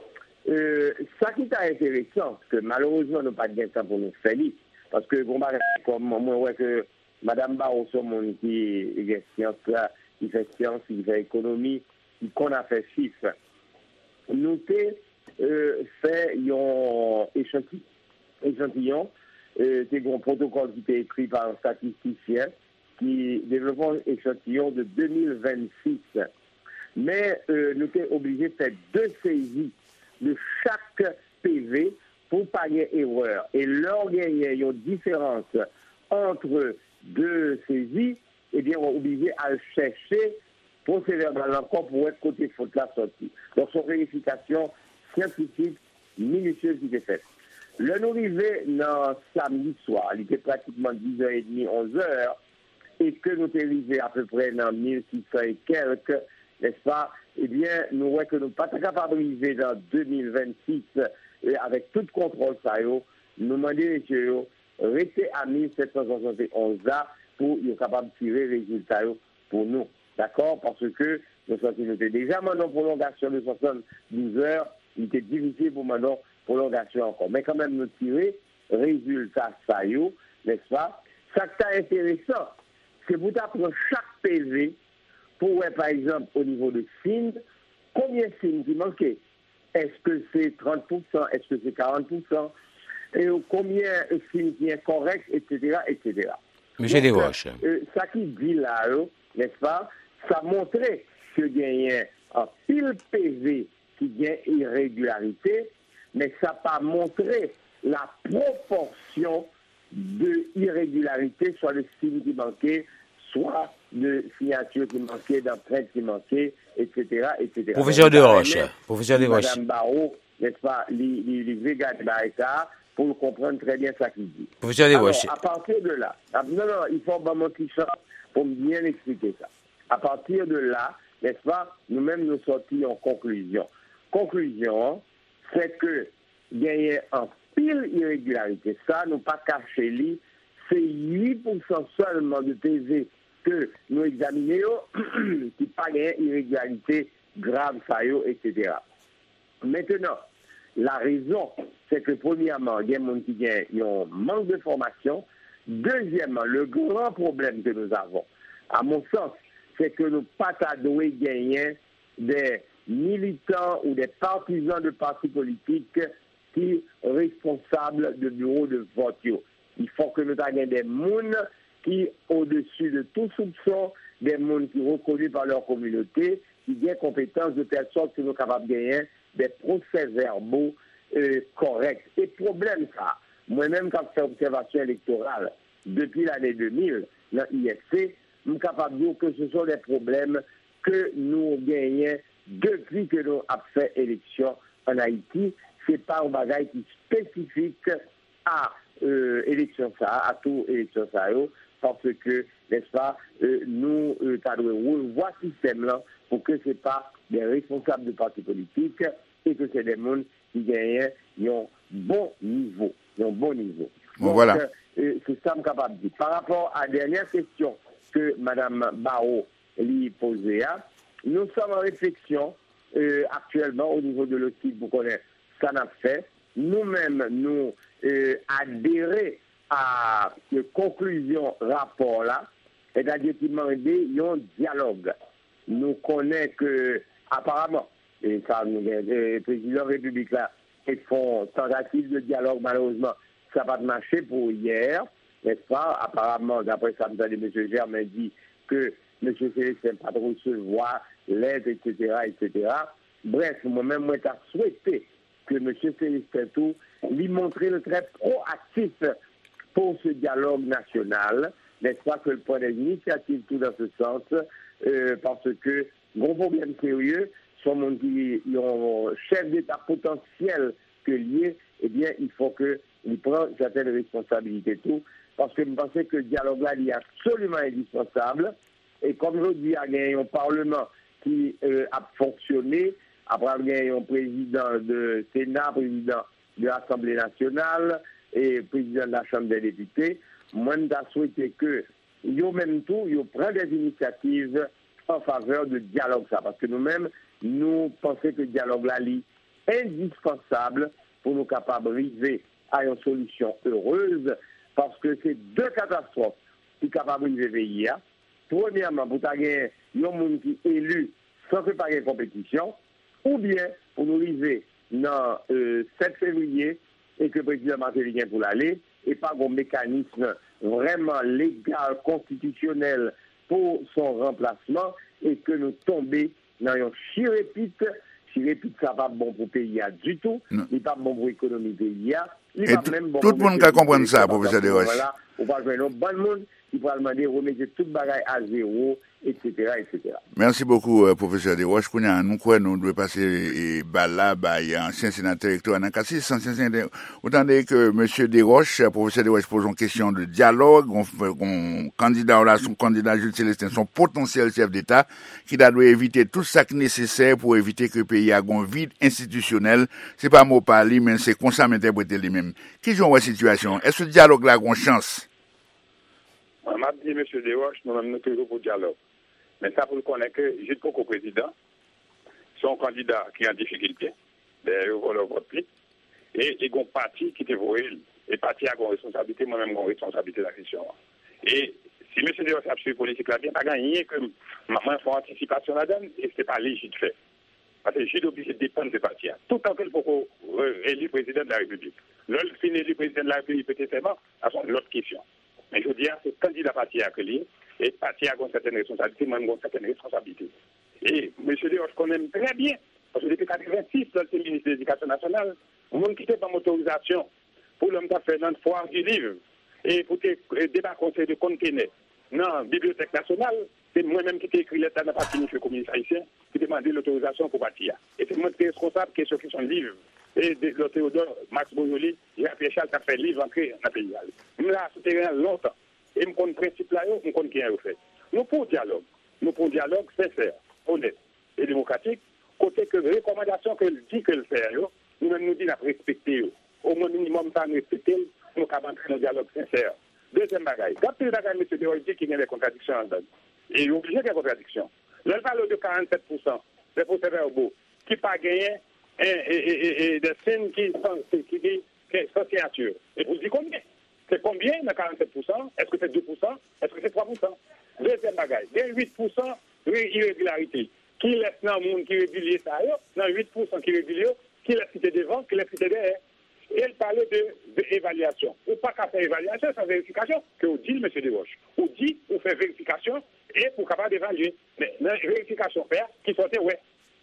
euh, ça qui est intéressant, que malheureusement, nous n'avons pas de temps pour nous faire, parce que, bon, comme moi, ouais, que Mme Barroso, c'est mon qui est science là, qui fait science, qui fait économie, qui qu'on a fait chiffres. Nous avons euh, fait un échantillon, échantillon euh, c'est un protocole qui est écrit par un statisticien qui développe un échantillon de deux mille vingt-six. Mais euh, nous sommes obligés de faire deux saisies de chaque P V pour pas y avoir erreur. Et lors il y a une différence entre deux saisies, eh bien, on est obligé à le chercher procès-verbal encore pour être côté faute la sortie. Donc, son vérification scientifique minutieuse qui est faite. Le nous arrivé dans samedi soir, il était pratiquement dix heures trente, onze heures, et que nous sommes arrivés à peu près dans mille six cents et quelques, n'est-ce pas? Eh bien, nous voyons que nous ne sommes pas capables d'arriver dans deux mille vingt-six et avec tout contrôle, ça, nous demandons, messieurs, rester à mille sept cent soixante et onze là pour être capable de tirer les résultats pour nous. D'accord? Parce que nous sommes déjà maintenant prolongation de soixante-douze heures, il était difficile pour maintenant prolongation encore. Mais quand même, nous tirer résultats, ça y est, n'est-ce pas? Ça qui est intéressant, c'est vous apprendre chaque P V pour, par exemple, au niveau de signes, combien de signes qui manquaient? Est-ce que c'est trente pour cent? Est-ce que c'est quarante pour cent? Et combien de signes qui sont corrects, et cetera, et cetera.
Monsieur Desroches.
Euh, ça qui dit là, n'est-ce pas? Ça montrait qu'il y a un pile P V qui a une irrégularité, mais ça n'a pas montré la proportion de irrégularité, soit le signe qui manquait, soit de signature qui manquait, d'empreinte qui manquait, et cetera, et cetera.
Professeur Desroches. Professeur Desroches.
Madame Barrault, n'est-ce pas, les végans de ça pour comprendre très bien ça qu'il dit.
Professeur Desroches.
Alors, à partir de là, non, non, il faut vraiment qu'il sorte pour bien expliquer ça. À partir de là, n'est-ce pas, nous-mêmes nous sortis en conclusion. Conclusion, c'est que il y a un pile irrégularité. Ça, nous pas caché lui, c'est huit pour cent seulement de P V que nous examinons qui pas une irrégularité grave, ça y est, et cetera. Maintenant, la raison, c'est que premièrement, il y a des gens qui ont un manque de formation. Deuxièmement, le grand problème que nous avons, à mon sens, c'est que nous pas doué gagner des militants ou des partisans de partis politiques qui sont responsables de bureaux de vote. Il faut que nous ayons des gens qui, au-dessus de tout soupçon, des gens qui sont reconnus par leur communauté, qui ont des compétences de telle sorte que nous sommes capables de gagner des procès-verbaux euh, corrects. Et problème ça, moi-même quand je fais observation électorale depuis l'année deux mille, dans l'I F C, je suis capable de dire que ce sont des problèmes que nous gagnons depuis que nous avons fait élection en Haïti. Ce n'est pas un bagage qui est spécifique à euh, élection ça, à tout élection ça, parce que, n'est-ce pas, euh, nous euh, avons revoir ce système-là pour que ce n'est pas des responsables de partis politiques et que c'est des gens qui gagnent un bon niveau. Un bon niveau.
Bon,
Donc,
voilà.
euh, c'est ça que je suis capable de dire. Par rapport à la dernière question que Mme Barrault lui posait, nous sommes en réflexion euh, actuellement au niveau de l'O C I D pour connaître ça n'a fait. Nous-mêmes, nous euh, adhérer à la conclusion rapport là, c'est-à-dire qu'il demandait un dialogue. Nous connaissons que, apparemment, et ça, nous, le président de la République là, ils font tentative de dialogue, malheureusement, ça n'a pas marché pour hier, n'est-ce pas? Apparemment, d'après ça, M. Germain dit que M. Célestin n'a pas de recevoir l'aide, et cetera, et cetera. Bref, moi-même, moi, j'ai souhaité que M. Célestin tout lui montre le très proactif pour ce dialogue national, n'est-ce pas, que le point d'initiative tout dans ce sens, euh, parce que, gros problème sérieux, sont gens qui ont chef d'État potentiel que lié, eh bien, il faut qu'il prenne certaines responsabilités tout, parce que je pense que le dialogue là, il est absolument indispensable, et comme je dis, il y a un Parlement qui euh, a fonctionné, après il y a un président de Sénat, président de l'Assemblée nationale, et président de la Chambre des députés. moi, je souhaité que yo même tout, yo prend des initiatives en faveur de dialogue ça, parce que nous-mêmes, nous pensons que le dialogue là est indispensable pour nous capables d'arriver à une solution heureuse, parce que c'est deux catastrophes qui sont capables de veiller. Premièrement, pour gagner un monde qui est élu sans préparer une compétition, ou bien pour nous arriver dans euh, sept février et que le président Martelly vient pour l'aller, et pas un mécanisme vraiment légal, constitutionnel pour son remplacement, et que nous tombions dans un chirépite. Chirépite, ça va pas bon pour le pays du tout, il n'est pas bon pour l'économie du pays.
Et tout le monde peut comprendre ça, professeur Desroches.
On va jouer un bon monde qui va demander de remettre tout le bagage à zéro, et cetera, et cetera.
Merci beaucoup, euh, professeur Desroches. Nous croyons nous devons passer là, il y a un ancien sénateur électoral dans Cassis, ancien sénateur. Autant dire que monsieur Desroches, professeur Desroches pose une question de dialogue, on, on candidat là, son candidat Jules Célestin, son potentiel chef d'État, qui doit éviter tout ça qui est nécessaire pour éviter que le pays ait un vide institutionnel. C'est pas mot parler, mais c'est comme ça m'interpréter lui-même. Qui joue la situation? Est-ce que ce dialogue-là a une chance?
On m'a dit, M. Desroches, nous sommes toujours pour le dialogue. Mais ça, pour le connaître que Gilles Coco, président, son candidat qui est en difficulté, d'ailleurs, il vote vote et il y a un parti qui est voué, et le parti a une responsabilité, moi-même, j'ai une responsabilité de la question. Et si M. Desroches a suivi la politique là, il n'y a pas gagné que maman fait anticipation là-dedans, et ce n'est pas légitime fait. Parce que Gilles est obligé de dépendre de parti. Tout en qu'il faut élire président de la République. L'autre finit le président de la République, peut-être seulement, à son autre question. Mais je veux dire, c'est candidat parti à accueillir, et le parti a une certaine responsabilité, moi, j'ai une certaine responsabilité. Et M. Desroches connaît très bien, parce que depuis quatre-vingt-six, là, c'est le ministre de l'Éducation nationale, on m'a quitté par motorisation pour l'homme faire dans le foire du livre, et pour débat conseil de conteneur. Non, la Bibliothèque nationale, c'est moi-même qui ai écrit l'état dans le parti du communiste haïtien, qui demandait l'autorisation pour partir. Et c'est moi qui suis responsable de la question de livre. Et le Théodore, Max Boyoli, Pierre Charles, qui a fait livre entré dans le pays. Nous là, sur le terrain longtemps. Et je connais le principe là, je connais qui a fait. Nous pour dialogue. Nous pour dialogue sincère, honnête et démocratique. Côté que les recommandations qu'elle dit qu'elle fait, nous-mêmes nous disons de respecter. Au moins minimum, ça nous respecter, nous avons entrer dans un dialogue sincère. Deuxième bagaille. Quand le bagaille, M. Desroches dit qu'il y a des contradictions en dedans. Et il est obligé des contradictions. Là, parle de quarante-sept pour cent des procès-verbaux qui n'ont pas gagné et, et, et, et des signes qui sont sans signature. Et vous dites combien? C'est combien dans quarante-sept pour cent? Est-ce que c'est deux pour cent? Est-ce que c'est trois pour cent? Deuxième bagaille. Il y a huit pour cent d'irrégularité. Qui laisse dans le monde qui régulier ça? Dans huit pour cent qui régulier, qui laisse citer devant, qui laisse citer derrière? Et elle parlait d'évaluation. Ou pas qu'à faire évaluation sans vérification, que vous dit M. Desroches. Ou dit, ou fait vérification, et pour capable d'évaluer. Mais la vérification faire, qui sortait, ouais.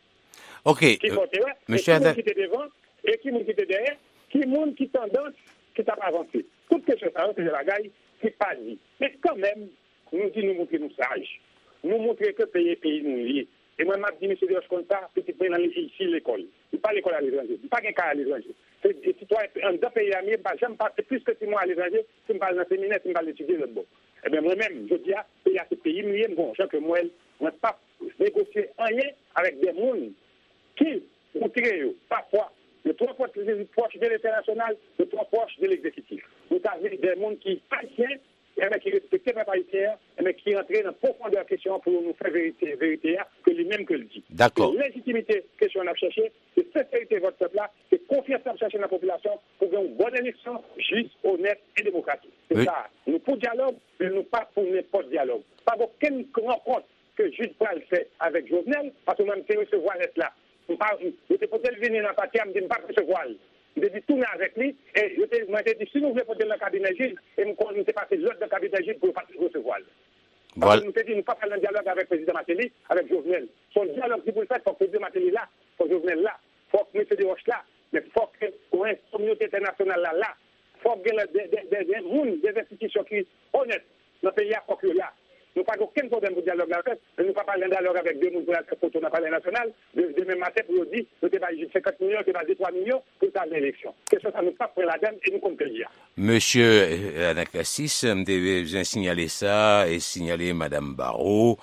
OK.
Qui sortait, ouais.
Monsieur
et qui monde qui était devant, et qui monde qui était derrière, qui monde qui tendance, qui t'a pas avancé. Toutes ces choses, c'est la gaille, c'est pas dit. Mais quand même, nous dit nous montrer nous sages. Nous montrer que pays pays nous liés. Et moi, je dis, M. Desroches, comme ça, petit peu dans ici, l'école. Il pas l'école à l'étranger. Il pas qu'un cas à l'étranger. Et si toi, un deux pays amis, j'aime passer plus que six mois à l'étranger, si je me parle dans le séminaire, si je me parle d'étudier l'autre bon. Eh bien, moi-même, je dis à pays à ce pays, bon, je que moi, je ne peux pas négocier rien avec des gens qui, au tiré, parfois, le trois proches de l'international, le trois proches de l'exécutif. Nous avons des gens qui haïtiens, et qui respectent les haïtiens, et qui entrent dans la profondeur de la question pour nous faire vérité, vérité, que lui-même que le dit.
D'accord.
La légitimité, question qu'on a cherché, c'est sincérité de votre peuple là, c'est confiance à chercher dans la population pour gagner une bonne élection, juste, honnête et démocratique. C'est oui. Ça. Nous pour dialogue, mais nous pas pour n'importe dialogue. Pas aucune rencontre que Jules Pral fait avec Jovenel, parce que même si recevoir l'être là. Je n'étais pas venir dans la partie, je ne dis pas recevoir. Je dis tourner avec lui, et je t'ai dit, si nous voulons pas dans le cabinet Gilles, et nous avons passé l'autre dans le cabinet Gilles pour recevoir. Voilà. Nous avons dit, nous ne pas faire un dialogue avec le président Martelly, avec Jovenel. Son dialogue, si vous le faites, il faut que le président Martelly là, il faut que Jovenel là, il faut que M. Desroches là, mais il faut que la communauté internationale là, là, il faut que des, des, des institutions qui sont honnêtes dans le pays à là. Nous n'avons pas aucun problème pour le dialogue là, mais nous ne pouvons pas parler d'un dialogue avec deux personnes pour la photo dans le palais national. Demain matin, pour nous dire, nous avons cinquante millions, nous avons trois millions pour faire l'élection. Qu'est-ce que ça nous pas pour la dame et nous comptons hier.
Monsieur Anacassis, je vais signaler ça et signaler Madame Barrault.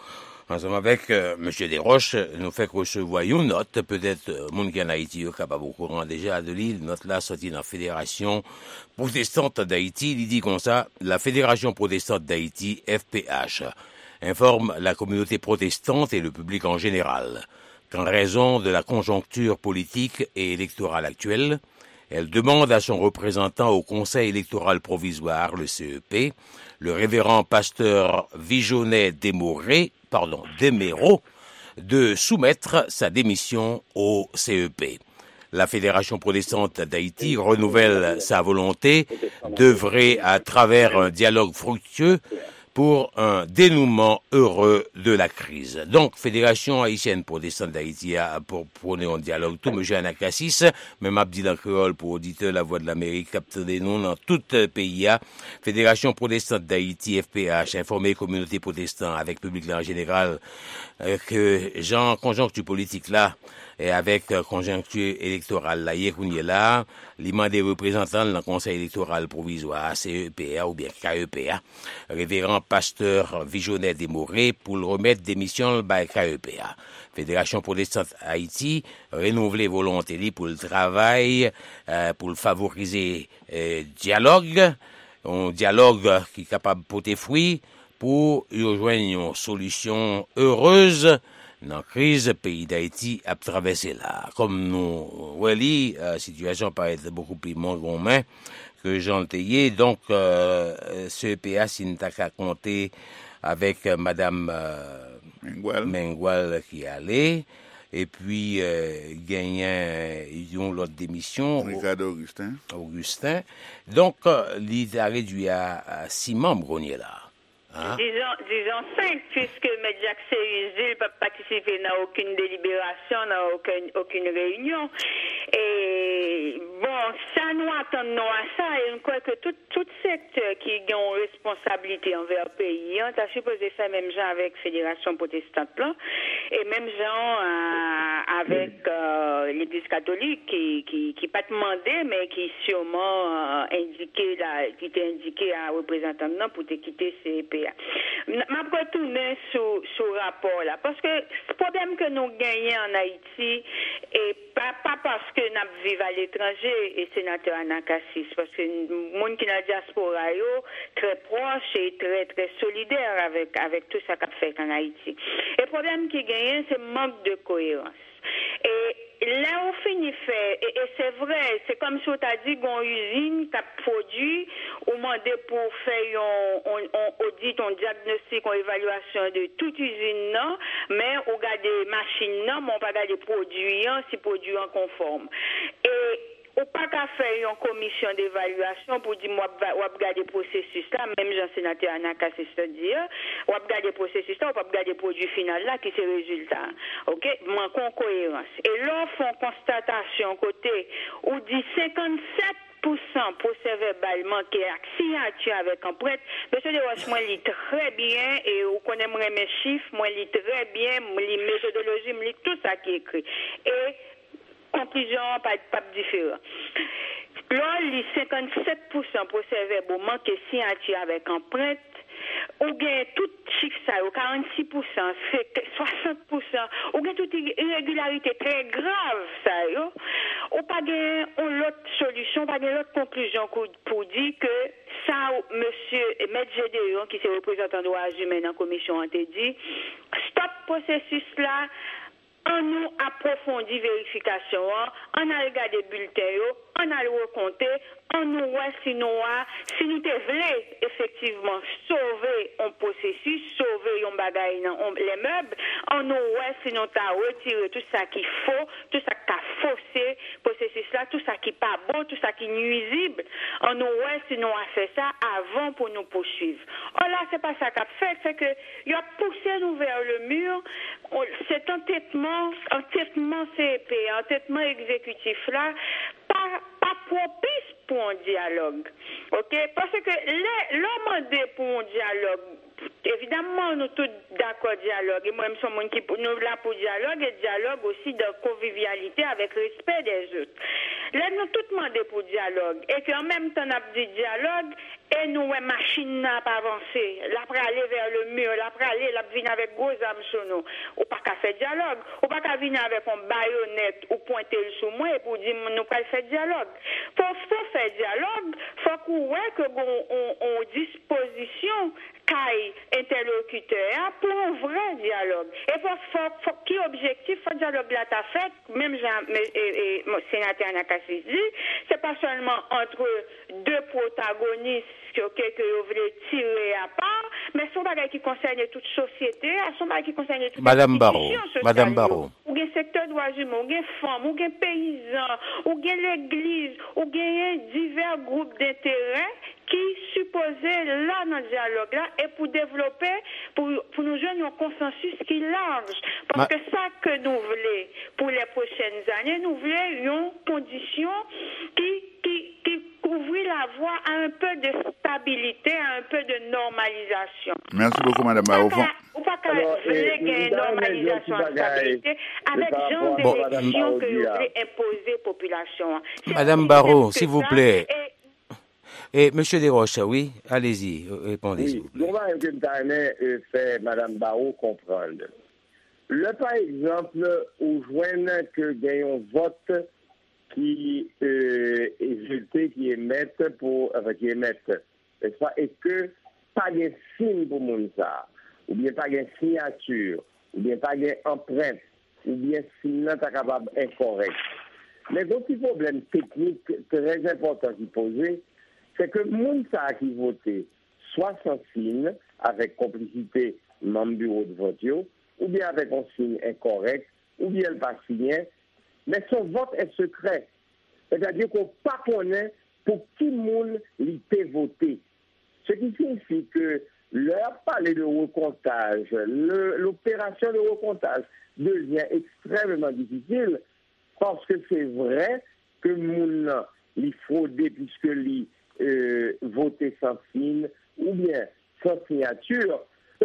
Ensemble avec euh, M. Desroches, nous fait recevoir une note, peut-être, euh, monde qui en Haïti, est capable au courant déjà de l'île, note là, sortie dans la Fédération protestante d'Haïti, il dit comme ça, la Fédération protestante d'Haïti, F P H, informe la communauté protestante et le public en général qu'en raison de la conjoncture politique et électorale actuelle, elle demande à son représentant au Conseil électoral provisoire, le C E P, le révérend pasteur Vigeonnet Desmauré, pardon, Desméraud, de soumettre sa démission au C E P. La Fédération protestante d'Haïti renouvelle sa volonté d'œuvrer à travers un dialogue fructueux pour un dénouement heureux de la crise. Donc, Fédération haïtienne protestante d'Haïti a pour prôner un dialogue tout, M. Anakassis, même Abdi en créole pour auditeur La Voix de l'Amérique, capteur des noms dans tout le pays. Fédération protestante d'Haïti, F P H, informé communauté protestante avec public là en général, euh, que Jean conjoncture politique là, et avec euh, conjoncture électorale là, hier qu'on y est là, l'imam des représentants dans le conseil électoral provisoire, C E P A ou bien K E P A, révérend pasteur Vigeonnet Desmauré pour le remettre démission by K E P A. Fédération protestante Haïti renouveler volonté pour le travail, euh, pour le favoriser euh, dialogue, un dialogue qui est capable de porter fruit pour y rejoindre une solution heureuse dans la crise pays d'Haïti a traversé là. Comme nous, oui, la situation paraît beaucoup plus mongomain que Jean Théier. Donc, euh, ce P A, si nous avons compté avec euh, Madame euh, Mengual. Mengual qui est allée, et puis euh, gagnant, ils ont l'autre démission.
Ricardo Augustin.
Augustin. Donc, euh, l'idée a réduit à, à six membres, on y est là. Hein?
Disons, disons cinq, puisque M. Jacques Cérizil ne peut participer à aucune délibération, à aucune, aucune réunion. Et bon, ça nous attendons à ça, et je crois que tout, tout secteur qui a une responsabilité envers le pays, on a supposé faire même genre avec la Fédération protestante, là, et même genre euh, avec euh, l'Église catholique qui qui qui pas demandé, mais qui sûrement euh, indiqué là, qui était indiqué à représentant non pour te quitter C E P A. M'a retourner sur sur rapport là, parce que le problème que nous gagnons en Haïti et pas pas parce que nous vivons à l'étranger et sénateur Anakassis, parce que le monde qui est dans la diaspora yo très proche et très très solidaire avec avec tout ça qu'a fait en Haïti. Et le problème qui gagne, c'est manque de cohérence. Et là, on finit fait, et, et c'est vrai, c'est comme si on t'a dit qu'on usine qui a produit, on demandé pour faire un, un, un audit, un diagnostic, une évaluation de toute usine, non, mais on regarde les machines, non, mais on pas regarde les produits, si produits en conforme. Et ou pas qu'à faire une commission d'évaluation pour dire moi on va regarder le processus là, même Jean sénateur Anakassis se dit on va regarder le processus là, on va regarder le produit final là qui c'est le résultat. OK, manquons cohérence. Et là on fait constatation côté où dit cinquante-sept pour cent procès verbal manqué à signature avec un prêtre. Monsieur Desroches, moi lit très bien et vous connaissez mes chiffres, moi lit très bien, les méthodologies, moi lit tout ça qui est écrit. Et conclusion, pas pas différent. Là, les cinquante-sept pour cent procès verbaux manquent signature avec empreinte, ou bien tout chiffre ça, quarante-six pour cent, soixante pour cent, ou bien toute irrégularité très grave ça, ou pas gain l'autre solution, pas gain l'autre conclusion pour dire que ça, monsieur Maître Gédéon, qui est représentant de droits humains dans la commission, a dit, stop processus là, on nous approfondit vérification, on a regardé bulletin, on a le recompté, on nous voit si nous si nous te voulons effectivement sauver un processus, sauver un bagage dans les meubles, on nous voit si nous t'a retiré tout ça qui faut, tout ça qui a faussé processus là, tout ça qui n'est pas bon, tout ça qui est nuisible, on nous voit si nous a fait ça avant pour nous poursuivre. Oh là, c'est pas ça qu'a fait, c'est que il a poussé nous vers le mur, cet entêtement, entêtement C E P, entêtement exécutif là, pas pas propice pour un dialogue. OK? Parce que l'homme demandé pour un dialogue, évidemment, nous tous d'accord dialogue. Et moi-même, sommes qui nous là pour dialogue et dialogue aussi de convivialité avec respect des autres. Là, nous tout demandé pour dialogue. Et qu'en même temps, on a dit dialogue, et nous, ouais, machine n'a pas avancé. Là, pour aller vers le mur, là, pour aller, là, venir avec gros âmes sur nous. Ou pas qu'à faire dialogue. Ou pas qu'à venir avec un baïonnette ou pointer le sous moi et pour dire, nous pas faire dialogue. Pour, pour faire dialogue, faut qu'on voit que on, on, on disposition caille interlocuteur pour un vrai dialogue. Et pour, pour, pour qui objectif, faut dialogue là t'as fait, même Jean, et, et, et, mon sénateur Anakassis dit, c'est pas seulement entre deux protagonistes que vous voulez tirer à part, mais son bagage qui concerne toute société, son bagage qui concerne toute
Madame Barrault, Madame Barrault.
Ou bien secteur droits humains, ou bien femmes, ou bien paysans, ou bien l'église, ou bien divers groupes d'intérêt qui supposaient là dans le dialogue là et pour développer, pour, pour nous joindre un consensus qui est large. Parce Ma... que ça que nous voulons pour les prochaines années, nous voulons une condition qui, qui, qui ouvre la voie à un peu de stabilité, à un peu de normalisation.
Merci beaucoup, Madame Barrault.
Ou pas qu'à gagner une normalisation en stabilité avec genre d'élection que vous voulez imposer aux populations.
Madame Barrault, s'il vous plaît. Et M. Desroches, oui, allez-y, répondez.
Oui, nous allons faire Mme Barrault comprendre. Le, par exemple, où joignent que gagnons vote qui euh, est jeté, qui émettent pour, enfin, qui émettent, n'est-ce pas, et que pas de signe pour mon ça, ou bien pas de signature, ou bien pas d'empreinte, ou bien signe n'est pas capable incorrect. Mais d'autres problèmes techniques très importants qui posent, c'est que moun ça qui voté soit sans signe, avec complicité membre bureau de vote, ou bien avec un signe incorrect, ou bien pas signé, mais son vote est secret. C'est-à-dire qu'on ne pas connaît pour qui moun il peut voter. Ce qui signifie que leur parler de recomptage, le, l'opération de recomptage devient extrêmement difficile parce que c'est vrai que moun il fraudé puisque il Euh, voter sans signe ou bien sans signature,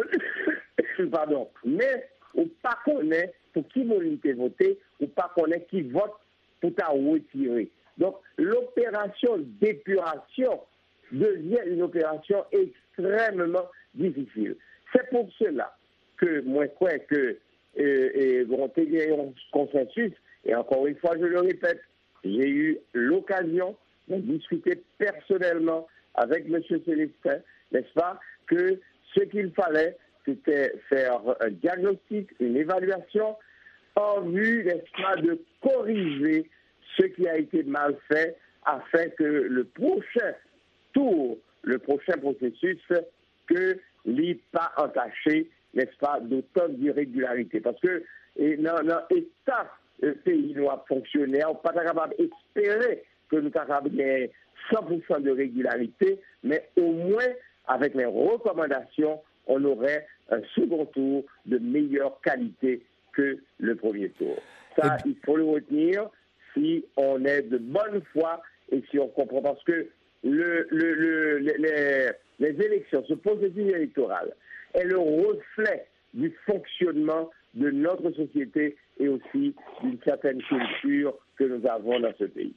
pardon, mais ou pas connaît pour qui volonté voter ou pas connaît qui vote pour ta retirer. Donc l'opération d'épuration devient une opération extrêmement difficile. C'est pour cela que moi je crois que euh, on a un consensus et encore une fois je le répète, j'ai eu l'occasion de discuter personnellement avec M. Célestin, n'est-ce pas, que ce qu'il fallait, c'était faire un diagnostic, une évaluation, en vue, n'est-ce pas, de corriger ce qui a été mal fait, afin que le prochain tour, le prochain processus, que l'I pas entaché, n'est-ce pas, d'autant d'irrégularités. Parce que dans l'état le pays doit fonctionner, on n'est pas capable d'espérer que nous avons cent pour cent de régularité, mais au moins, avec les recommandations, on aurait un second tour de meilleure qualité que le premier tour. Ça, il faut le retenir si on est de bonne foi et si on comprend. Parce que le, le, le, les, les élections, ce processus électoral, est le reflet du fonctionnement de notre société et aussi d'une certaine culture que nous avons dans ce pays.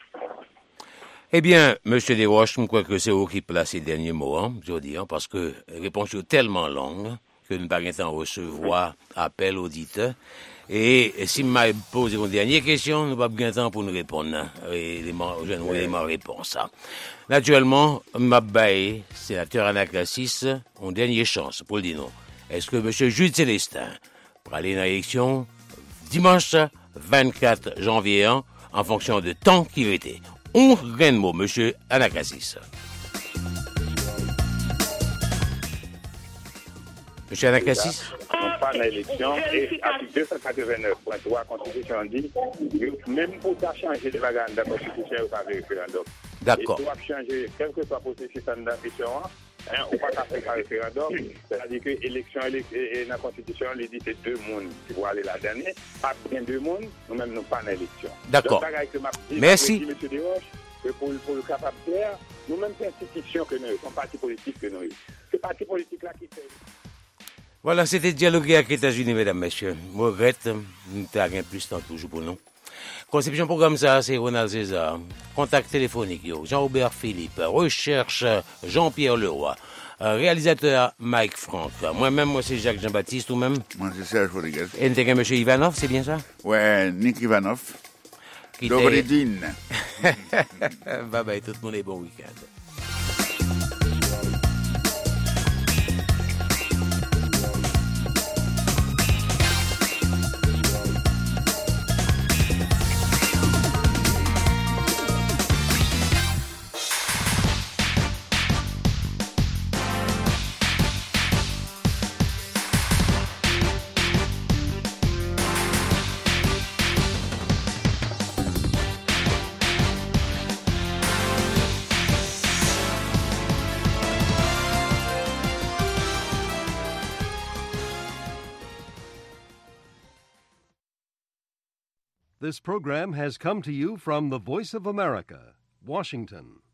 Eh bien, M. Desroches, je crois que c'est vous qui placez les derniers mots, hein, je veux dire, parce que la réponse est tellement longue que nous n'avons pas temps de recevoir appel auditeur. Et si je me pose une dernière question, nous n'avons pas de temps pour nous répondre. Hein, et les je ne vois pas réponse. Hein. Naturellement, Mabbaye, sénateur Anakassis, une dernière chance pour le dire non. Est-ce que M. Jules Célestin pour aller dans l'élection dimanche vingt-quatre janvier, hein, en fonction de temps qu'il était? On gagne mot, M. Anakassis. M. Anakassis?
Pas dans l'élection, et article deux cent quatre-vingt-neuf point trois Constitution dit, même pour ça changer de bagage de la Constitution, il n'y a pas de référendum.
D'accord.
Et pour changer, quel que soit le processus de l'élection, hein, on ne peut pas faire un référendum, c'est-à-dire que l'élection et la Constitution, il dit que c'est deux mondes qui vont aller là-dedans, pas bien deux mondes, nous-mêmes nous pas dans l'élection.
D'accord. Merci.
M. Desroches, que pour, pour le capable de faire, nous-mêmes, c'est institution que nous, c'est parti politique que nous. C'est parti politique là qui fait.
Voilà, c'était dialoguer avec les États-Unis, mesdames, messieurs. Je regrette, nous avons plus de temps toujours pour nous. Conception programme ça, c'est Ronald César. Contact téléphonique, yo. Jean-Aubert Philippe. Recherche, Jean-Pierre Leroy. Euh, réalisateur, Mike Frank. Moi-même, moi, c'est Jacques Jean-Baptiste, ou même?
Moi, c'est Serge Rodriguez.
Et t'es M. Ivanov, c'est bien ça?
Ouais, Nick Ivanov. Dobry din.
Bye bye, tout le monde et bon week-end.
This program has come to you from the Voice of America, Washington.